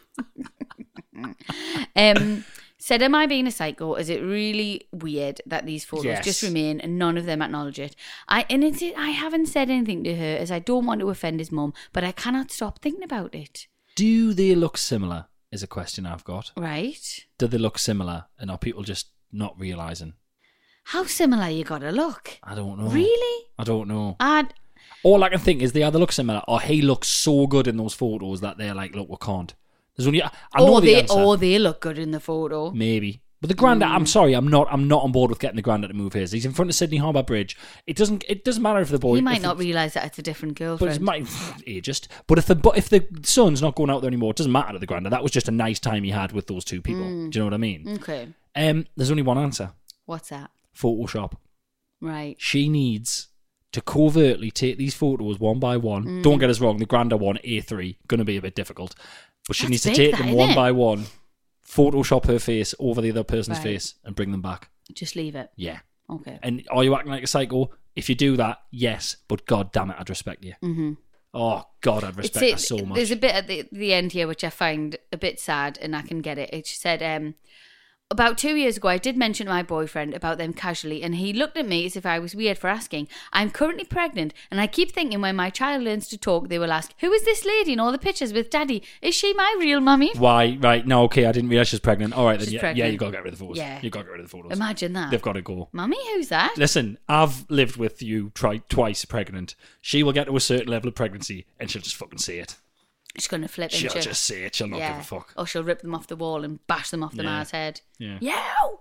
um... Said, am I being a psycho? Is it really weird that these photos Yes. just remain and none of them acknowledge it? I and it's, I haven't said anything to her as I don't want to offend his mum, but I cannot stop thinking about it. Do they look similar is a question I've got. Right? Do they look similar and are people just not realising? How similar you gotta look? I don't know. Really? I don't know. I'd... All I can think is they either look similar or he looks so good in those photos that they're like, look, we can't. There's only I know or the they answer. or they look good in the photo. Maybe. But the granddad, Mm. I'm sorry, I'm not I'm not on board with getting the granddad to move his. He's in front of Sydney Harbour Bridge. It doesn't it doesn't matter if the boy He might if not the- realise that it's a different But it's girlfriend. might ageist. But if the but if the son's not going out there anymore, it doesn't matter to the granddad. That was just a nice time he had with those two people. Mm. Do you know what I mean? Okay. Um, there's only one answer. What's that? Photoshop. Right. She needs to covertly take these photos one by one. Mm. Don't get us wrong, the granddad one, A three, going to be a bit difficult. But she That's needs to big, take that, them isn't one it? by one, Photoshop her face over the other person's Right. face and bring them back. Just leave it. Yeah. Okay. And are you acting like a psycho? If you do that, yes. But God damn it, I'd respect you. Mm-hmm. Oh, God, I'd respect her It's- so much. There's a bit at the, the end here which I find a bit sad, and I can get it. It said, um, about two years ago, I did mention to my boyfriend about them casually, and he looked at me as if I was weird for asking. I'm currently pregnant, and I keep thinking when my child learns to talk, they will ask, who is this lady in all the pictures with Daddy? Is she my real mummy? Why? Right. No, okay, I didn't realise she was pregnant. All right, then. She's Yeah, pregnant. yeah, you got to get rid of the photos. Yeah. you got to get rid of the photos. Imagine that. They've got to go. Mummy, who's that? Listen, I've lived with you tri- twice pregnant. She will get to a certain level of pregnancy and she'll just fucking see it. She's going to flip She'll into just see it. She'll not yeah. give a fuck. Or she'll rip them off the wall and bash them off the Yeah. man's head. Yeah. You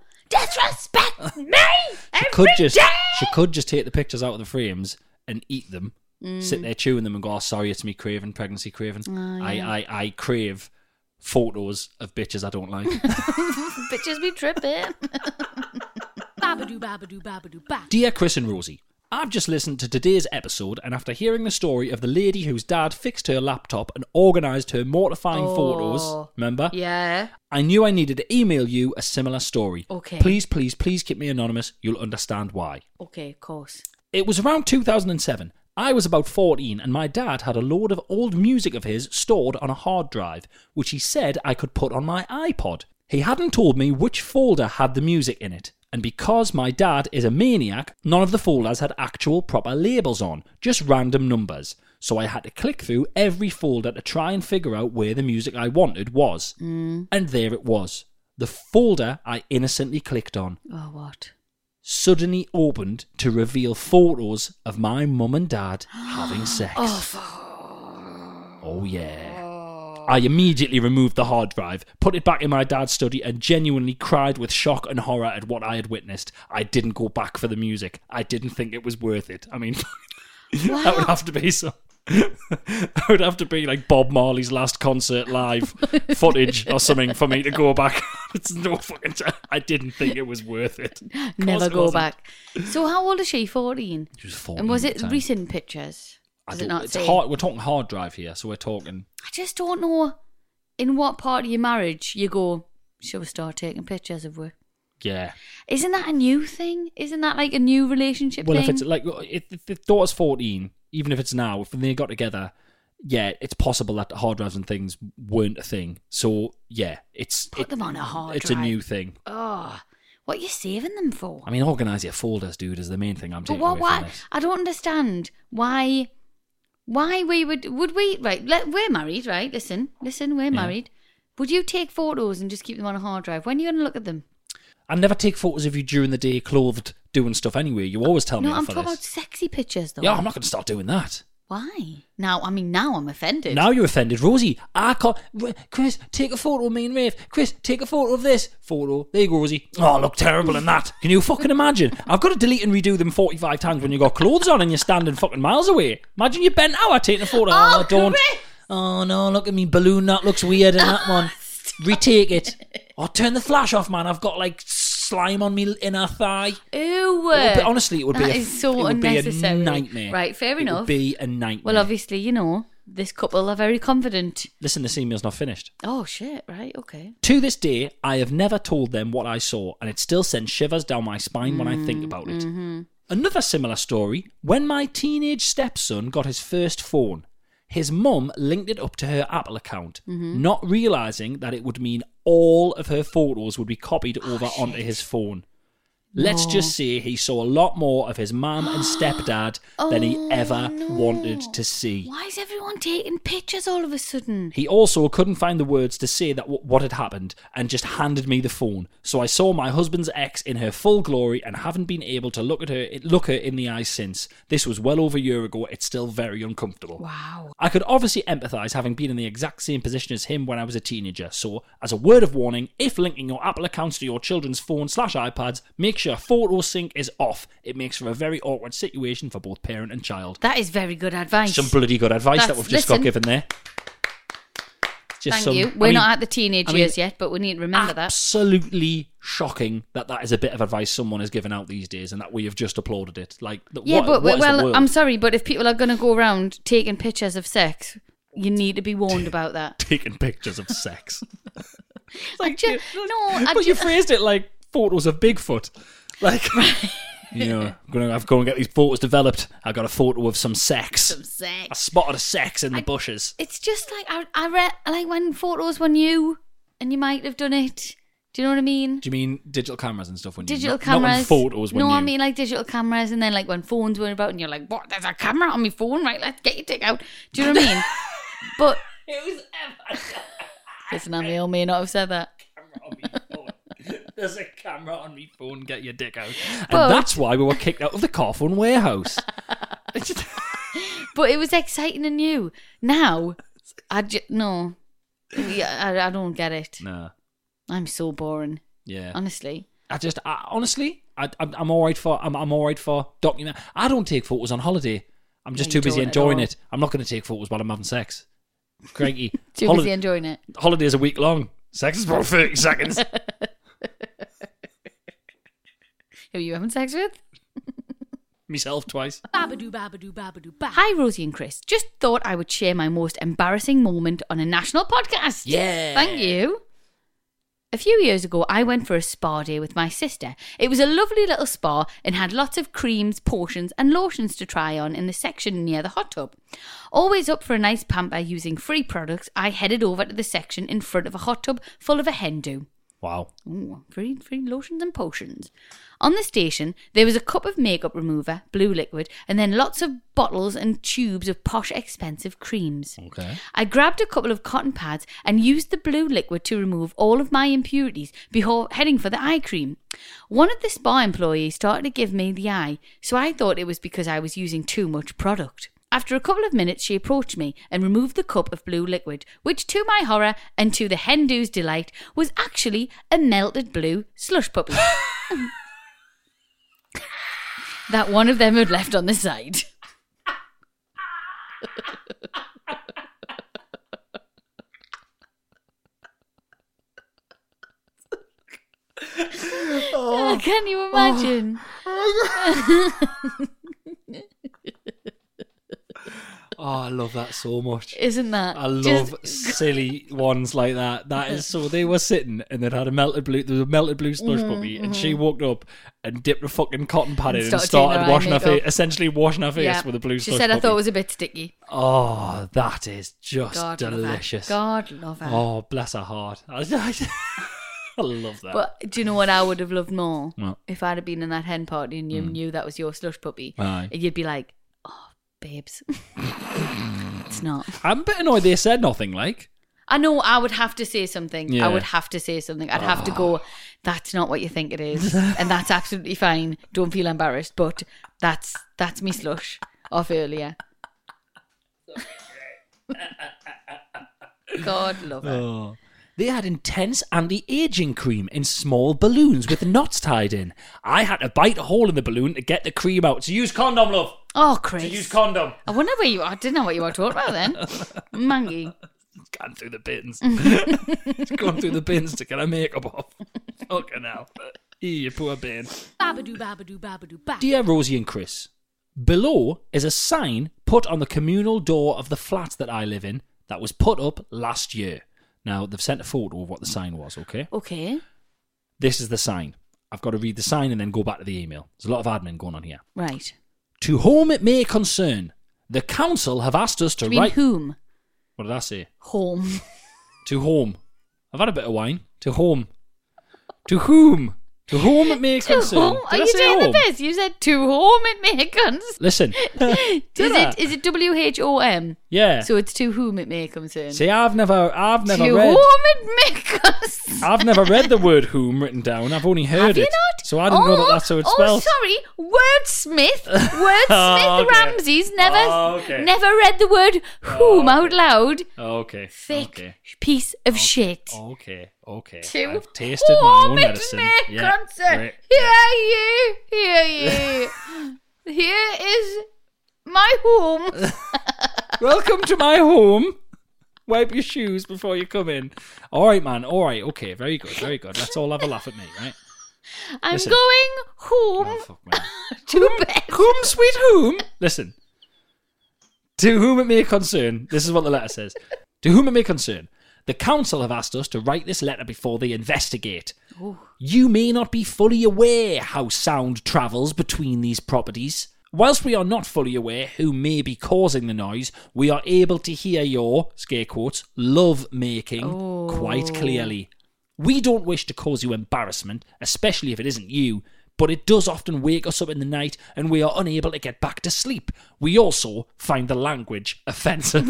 disrespect me She every could just day! she could just take the pictures out of the frames and eat them, Mm. sit there chewing them and go, oh, sorry, it's me craving, pregnancy craving. Oh, I, yeah. I, I crave photos of bitches I don't like. Bitches be tripping. Babadoo, babadoo, babadoo, ba. Dear Chris and Rosie, I've just listened to today's episode, and after hearing the story of the lady whose dad fixed her laptop and organised her mortifying Oh. photos, remember? Yeah. I knew I needed to email you a similar story. Okay. Please, please, please keep me anonymous. You'll understand why. Okay, of course. It was around two thousand seven. I was about fourteen, and my dad had a load of old music of his stored on a hard drive, which he said I could put on my iPod. He hadn't told me which folder had the music in it, and because my dad is a maniac, none of the folders had actual proper labels on, just random numbers. So I had to click through every folder to try and figure out where the music I wanted was. Mm. And there it was. The folder I innocently clicked on Oh, what? suddenly opened to reveal photos of my mum and dad having sex. Oh, Oh, yeah. I immediately removed the hard drive, put it back in my dad's study, and genuinely cried with shock and horror at what I had witnessed. I didn't go back for the music. I didn't think it was worth it. I mean, that would have to be some... that would have to be like Bob Marley's last concert live footage or something for me to go back. It's no fucking time. I didn't think it was worth it. Of course never it go wasn't. back. So how old is she? fourteen? She was fourteen And was at it the time. recent pictures? I Does it don't- not it's say? hard, we're talking hard drive here, so we're talking... I just don't know in what part of your marriage you go, shall we start taking pictures of her? Yeah. Isn't that a new thing? Isn't that like a new relationship Well, thing? if it's like... If, if the daughter's fourteen, even if it's now, if they got together... Yeah, it's possible that hard drives and things weren't a thing. So, yeah, it's... Put it- them on a hard It's drive. a new thing. Oh, what are you saving them for? I mean, organise your folders, dude, is the main thing I'm But taking what? away What? from this. I don't understand why. Why we would would we right? Let, we're married, right? Listen, listen, we're married. Would you take photos and just keep them on a hard drive? When are you going to look at them? I never take photos of you during the day, clothed, doing stuff anyway. You always tell me No, off I'm for talking this. about sexy pictures though. Yeah, I'm not going to start doing that. Why? Now, I mean, now I'm offended. Now you're offended. Rosie, I can't... Chris, take a photo of me and Rafe. Chris, take a photo of this. Photo. There you go, Rosie. Oh, I look terrible in that. Can you fucking imagine? I've got to delete and redo them forty-five times when you got clothes on and you're standing fucking miles away. Imagine you bent out taking a photo. Oh, Oh, don't. Chris. Oh, no, look at me balloon. That looks weird in that one. Retake it. Oh, turn the flash off, man. I've got, like, slime on me inner thigh. Ew. It would be, honestly, it would That be a, is so it would unnecessary. be a nightmare. Right, fair it enough. It would be a nightmare. Well, obviously, you know, this couple are very confident. Listen, this email's not finished. Oh, shit. Right, okay. To this day, I have never told them what I saw, and it still sends shivers down my spine when I think about it. Mm-hmm. Another similar story, when my teenage stepson got his first phone, his mum linked it up to her Apple account, Mm-hmm. not realising that it would mean all of her photos would be copied over Oh, onto his phone. Let's just say he saw a lot more of his mum and stepdad than he Oh, ever no. wanted to see. Why is everyone taking pictures all of a sudden? He also couldn't find the words to say that w- what had happened and just handed me the phone. So I saw my husband's ex in her full glory and haven't been able to look at her look her in the eyes since. This was well over a year ago. It's still very uncomfortable. Wow. I could obviously empathise having been in the exact same position as him when I was a teenager. So, as a word of warning, if linking your Apple accounts to your children's phones slash iPads, make sure photo sync is off. It makes for a very awkward situation for both parent and child. That is very good advice. Some bloody good advice That's- that we've just listen. got given there. Just Thank some- you. I We're mean, not at the teenage I mean, years yet, but we need to remember that. Absolutely shocking that that is a bit of advice someone is giving out these days, and that we have just applauded it. Like, Yeah, what, but what is the well, world? I'm sorry, but if people are going to go around taking pictures of sex, you need to be warned about that. taking pictures of sex. I ju- no, I but you ju- phrased it like photos of Bigfoot. Like, you know, I'm going to have to go and get these photos developed. I got a photo of some sex. Some sex. I spotted a sex in the I- bushes. It's just like I, I read like when photos were new, and you might have done it. Do you know what I mean? Do you mean digital cameras and stuff? When Digital you, not, cameras. Not when photos when No, you... I mean like digital cameras, and then like when phones were about, and you're like, "What? There's a camera on my phone, right? Let's get your dick out." Do you know what I mean? But Who's ever listen, I may or may not have said that. camera on me phone? There's a camera on me phone. Get your dick out. But- And that's why we were kicked out of the car phone warehouse. It's just- But it was exciting and new. Now, I ju- no, yeah, I, I don't get it. nah. I'm so boring, Yeah. honestly. I just I, honestly, I, I'm, I'm all right for I'm, I'm all right for document. I don't take photos on holiday. I'm just No, you too busy don't at enjoying all. it. I'm not going to take photos while I'm having sex. Craigie, Too holi- busy enjoying it. Holiday's a week long. Sex is about thirty seconds. Who are you having sex with? Myself twice. Babadoo, babadoo, babadoo, ba. Hi, Rosie and Chris. Just thought I would share my most embarrassing moment on a national podcast. Yeah. Thank you. A few years ago, I went for a spa day with my sister. It was a lovely little spa and had lots of creams, potions, and lotions to try on in the section near the hot tub. Always up for a nice pamper using free products, I headed over to the section in front of a hot tub full of a hen do. Wow. Ooh, free, free lotions and potions. On the station, there was a cup of makeup remover, blue liquid, and then lots of bottles and tubes of posh, expensive creams. Okay. I grabbed a couple of cotton pads and used the blue liquid to remove all of my impurities before heading for the eye cream. One of the spa employees started to give me the eye, so I thought it was because I was using too much product. After a couple of minutes, she approached me and removed the cup of blue liquid, which to my horror and to the hen do's delight was actually a melted blue slush puppy. That one of them had left on the side. Oh. Can you imagine? Oh, I love that so much. Isn't that? I love just- silly ones like that. That is so. They were sitting and they'd had a melted blue. There was a melted blue slush puppy, and she walked up and dipped a fucking cotton pad And in and started taking her started eye washing her face, makeup. essentially washing her face Yeah. with a blue She slush said I puppy. thought it was a bit sticky. Oh, that is just God delicious. love her. God love her. Oh, bless her heart. I, I love that. But do you know what I would have loved more? What? If I'd have been in that hen party and you knew that was your slush puppy. Aye. And you'd be like, oh, babes. It's not. I'm a bit annoyed they said nothing. Like, I know I would have to say something. Yeah. I would have to say something. I'd have to go, that's not what you think it is. And that's absolutely fine. Don't feel embarrassed. But that's that's me slush off earlier. God love it. Oh. They had intense anti-aging cream in small balloons with knots tied in. I had to bite a hole in the balloon to get the cream out. So use condom, love. Oh, Chris. To use condom. I wonder where you. I didn't know what you were talking about then. Mangy. Going through the bins. Going through the bins to get her makeup off. Fucking hell. You poor bin. Babadoo, babadoo, babadoo, ba. Dear Rosie and Chris, below is a sign put on the communal door of the flat that I live in that was put up last year. Now, they've sent a photo of what the sign was, okay? Okay. This is the sign. I've got to read the sign and then go back to the email. There's a lot of admin going on here. Right. To whom it may concern, the council have asked us to Do you mean write... whom? What did I say? Home. To whom? I've had a bit of wine. To whom? To whom? To whom it may To concern. whom? Did Are I you say doing home? the best? You said to whom it may concern. Listen. Is Did I? it is it W H O M? Yeah. So it's to whom it may concern. See, I've never, I've never to read... whom it may concern. I've never read the word whom written down. I've only heard Have you it. not? So I didn't oh, know that that's how it's spelled. Oh, sorry. Wordsmith. Wordsmith Oh, okay. Ramsey's never, Oh, okay. never read the word whom Oh, out okay. loud. Okay. Thick Okay. piece of shit. Okay. Okay. To I've tasted my own whom it medicine. may Yeah. concern. Great. Hear ye, hear ye. Here is my home. Welcome to my home. Wipe your shoes before you come in. All right, man. All right. Okay. Very good. Very good. Let's all have a laugh at me, right? I'm Listen. going home Oh, fuck, man. to bed. Whom, sweet whom? Listen. To whom it may concern, this is what the letter says. To whom it may concern, the council have asked us to write this letter before they investigate. Ooh. You may not be fully aware how sound travels between these properties. Whilst we are not fully aware who may be causing the noise, we are able to hear your, scare quotes, love making Oh. quite clearly. We don't wish to cause you embarrassment, especially if it isn't you, but it does often wake us up in the night and we are unable to get back to sleep. We also find the language offensive.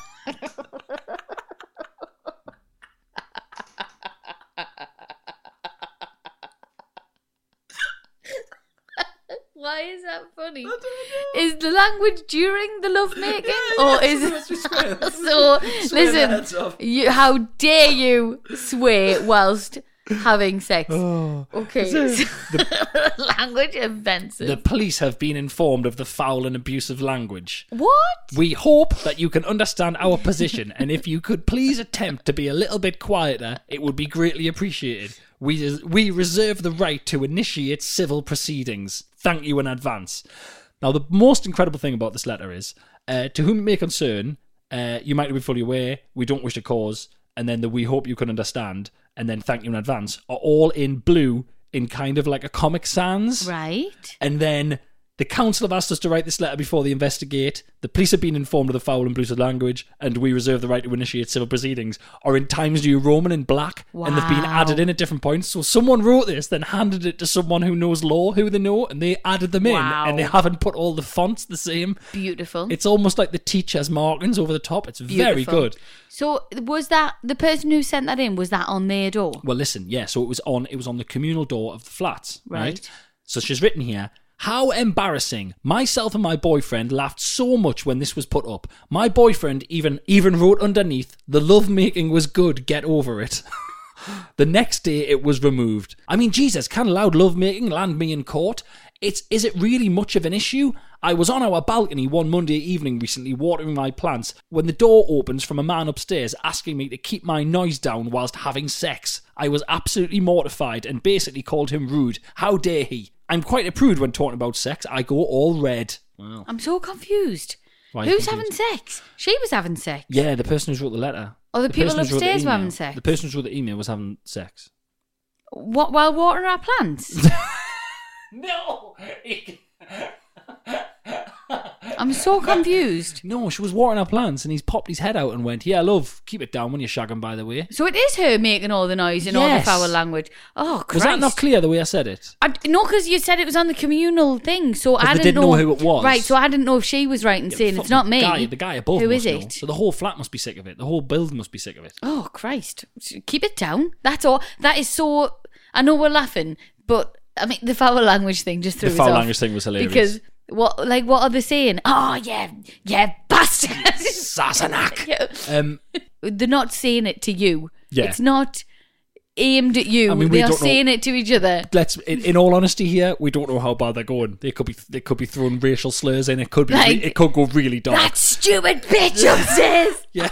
Why is that funny? Is the language during the love making, or is it so? Listen, you, how dare you swear whilst having sex? Oh. Okay, So, language offensive. The police have been informed of the foul and abusive language. What? We hope that you can understand our position, and if you could please attempt to be a little bit quieter, it would be greatly appreciated. We we reserve the right to initiate civil proceedings. Thank you in advance. Now, the most incredible thing about this letter is, uh, to whom it may concern, uh, you might not be fully aware, we don't wish to cause, and then the we hope you can understand, and then thank you in advance, are all in blue in kind of like a Comic Sans. Right. And then the council have asked us to write this letter before they investigate. The police have been informed of the foul and abusive language, and we reserve the right to initiate civil proceedings. Or in Times New Roman in black, and they've been Wow. added in at different points. So someone wrote this, then handed it to someone who knows law, who they know, and they added them Wow. in, and they haven't put all the fonts the same. Beautiful. It's almost like the teacher's markings over the top. It's very Beautiful. good. So was that the person who sent that in? Was that on their door? Well, listen, yeah. So it was on. It was on the communal door of the flats, right? Right. So she's written here. How embarrassing. Myself and my boyfriend laughed so much when this was put up. My boyfriend even even wrote underneath, the love making was good, get over it. The next day it was removed. I mean, Jesus, can loud love making land me in court? It's is it really much of an issue? I was on our balcony one Monday evening recently watering my plants when the door opens from a man upstairs asking me to keep my noise down whilst having sex. I was absolutely mortified and basically called him rude. How dare he? I'm quite a prude when talking about sex. I go all red. Wow. I'm so confused. Why are you Who's confused? having sex? She was having sex. Yeah, the person who wrote the letter. Oh, the people person who wrote the upstairs were email- having sex? The person who wrote the email was having sex. What, while watering our plants? No! I'm so confused. No, she was watering her plants and he's popped his head out and went, yeah, love, keep it down when you're shagging, by the way. So it is her making all the noise and all the Yes. foul language. Oh, Christ. Was that not clear the way I said it? I, no, because you said it was on the communal thing, so I they didn't, didn't know who it was. Right, so I didn't know if she was right in saying it's not me. Guy, the guy above Who must is know. it? So the whole flat must be sick of it. The whole building must be sick of it. Oh, Christ. Keep it down. That's all. That is so... I know we're laughing, but, I mean, the foul language thing just threw The us foul off. language thing was hilarious. Because, what, like, what are they saying? Oh, yeah, yeah, bang bastard. Sassenach. Yeah. Um, They're not saying it to you. Yeah. It's not aimed at you. I mean, we they are don't know- saying it to each other. let's in, in all honesty here, we don't know how bad they're going. They could be they could be throwing racial slurs in. It could be Like, re- it could go really dark. That stupid bitch upstairs. Yeah.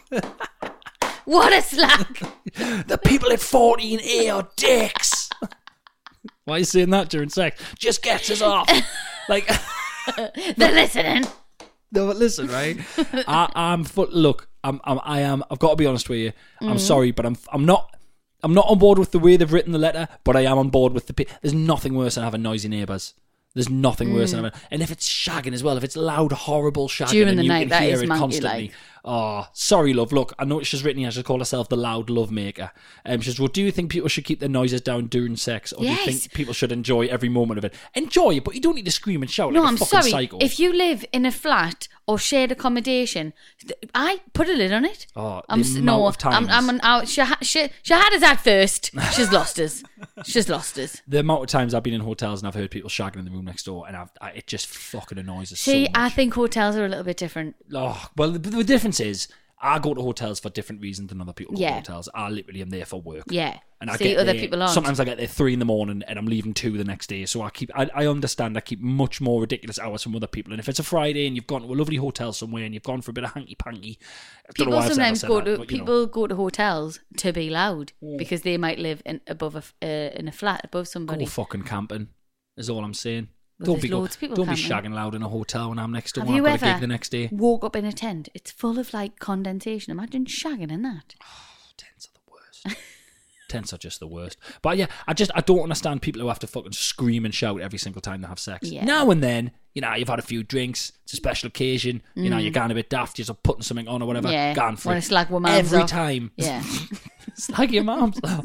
What a slack. The people at fourteen A are dicks. Why are you saying that during sex? Just gets us off. Like, They're listening. no, but listen, right? I, I'm foot. Look, I'm, I'm, I am. I've got to be honest with you. I'm Mm-hmm. sorry, but I'm, I'm not. I'm not on board with the way they've written the letter, but I am on board with the. Pe- There's nothing worse than having noisy neighbours. There's nothing worse than having, and if it's shagging as well, if it's loud, horrible shagging, During and the you night, can that hear is it manky, constantly. like. Oh, sorry, love. Look, I know she's written here. She's called herself the loud love maker. Um, she says, "Well, do you think people should keep their noises down during sex, or Yes. do you think people should enjoy every moment of it? Enjoy it, but you don't need to scream and shout No, like a I'm fucking sorry. psycho." If you live in a flat or shared accommodation, th- I put a lid on it. Oh, I'm the s- amount no, of times. I'm, I'm an out. She, ha- she, she had us at first. She's lost us. She's lost us. the amount of times I've been in hotels and I've heard people shagging in the room next door, and I've, I, it just fucking annoys us. See, so I much. think hotels are a little bit different. Oh, well, the, the difference is I go to hotels for different reasons than other people go Yeah. to hotels. I literally am there for work. Yeah. And I See, get other there, people aren't. Sometimes I get there three in the morning and I'm leaving two the next day. So I keep, I, I understand I keep much more ridiculous hours from other people. And if it's a Friday and you've gone to a lovely hotel somewhere and you've gone for a bit of hanky panky, I don't know People why I've ever sometimes said go that, to but, you know. people go to hotels to be loud because they might live in above a f- uh, in a flat above somebody. Go fucking camping is all I'm saying. Well, don't there's be, go, loads of people don't be camping. shagging loud in a hotel when I'm next door. Have when you I've got a ever gig the next day. woke up in a tent? It's full of like condensation. Imagine shagging in that. Tents are the worst. Tents are just the worst. But yeah, I just I don't understand people who have to fucking scream and shout every single time they have sex. Yeah. Now and then, you know, you've had a few drinks. It's a special occasion. You know, you're going a bit daft. You're just putting something on or whatever. Mm. Yeah. Gone for Wanna it. slag your mum's every off. time. Yeah. It's like your mum's off.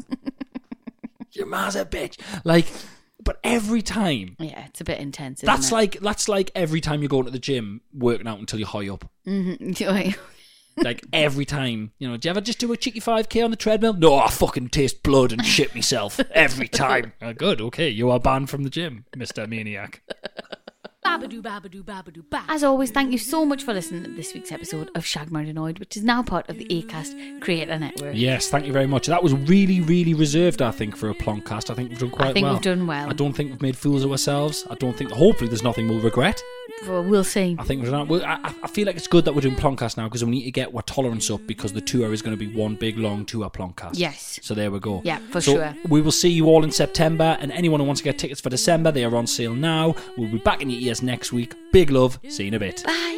Your ma's a bitch. Like, but every time. Yeah, it's a bit intense. Isn't That's it? like that's like every time you go to the gym, working out until you're high up. Mhm. Like every time, you know, do you ever just do a cheeky five K on the treadmill? No, I fucking taste blood and shit myself every time. Oh, good, okay, you are banned from the gym, Mister Maniac. Babadoo, babadoo, babadoo, ba. As always, thank you so much for listening to this week's episode of Shag Married Annoyed, which is now part of the Acast Creator Network. Yes, thank you very much. That was really, really reserved, I think, for a Plonkcast. I think we've done quite well. I think we've done well. I don't think we've made fools of ourselves. I don't think, hopefully there's nothing we'll regret. Well, we'll see. I think we're done. Well, I, I feel like it's good that we're doing Plonkcast now because we need to get our tolerance up because the tour is going to be one big, long tour Plonkcast. Yes. So there we go. Yeah, for so sure. We will see you all in September, and anyone who wants to get tickets for December, they are on sale now. We'll be back in your ears next week. Big love. See you in a bit. Bye.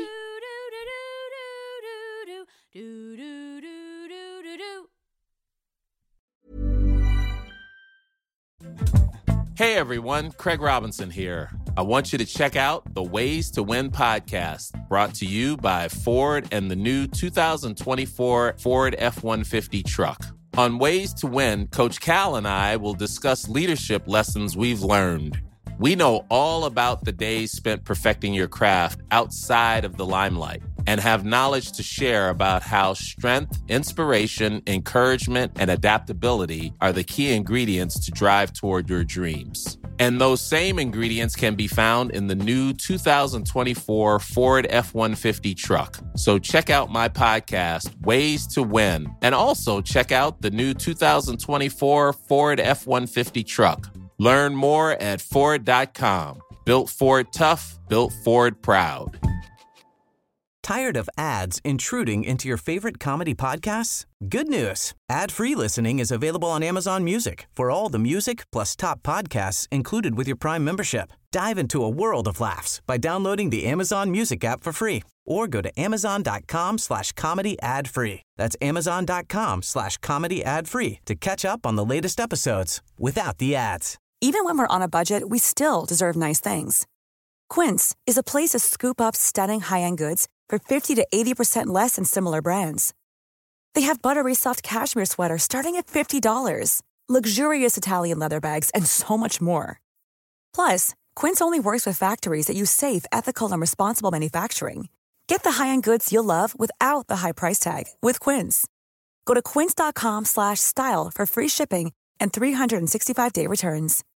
Hey everyone, Craig Robinson here. I want you to check out the Ways to Win podcast, brought to you by Ford and the new two thousand twenty-four Ford F one fifty truck. On Ways to Win, Coach Cal and I will discuss leadership lessons we've learned. We know all about the days spent perfecting your craft outside of the limelight and have knowledge to share about how strength, inspiration, encouragement, and adaptability are the key ingredients to drive toward your dreams. And those same ingredients can be found in the new two thousand twenty-four Ford F one fifty truck. So check out my podcast, Ways to Win, and also check out the new two thousand twenty-four Ford F one fifty truck. Learn more at Ford dot com. Built Ford tough, built Ford proud. Tired of ads intruding into your favorite comedy podcasts? Good news. Ad-free listening is available on Amazon Music for all the music plus top podcasts included with your Prime membership. Dive into a world of laughs by downloading the Amazon Music app for free or go to amazon.com slash comedy ad free. That's amazon.com slash comedy ad free to catch up on the latest episodes without the ads. Even when we're on a budget, we still deserve nice things. Quince is a place to scoop up stunning high-end goods for fifty to eighty percent less than similar brands. They have buttery soft cashmere sweaters starting at fifty dollars, luxurious Italian leather bags, and so much more. Plus, Quince only works with factories that use safe, ethical, and responsible manufacturing. Get the high-end goods you'll love without the high price tag with Quince. Go to quince.com slash style for free shipping and three sixty-five day returns.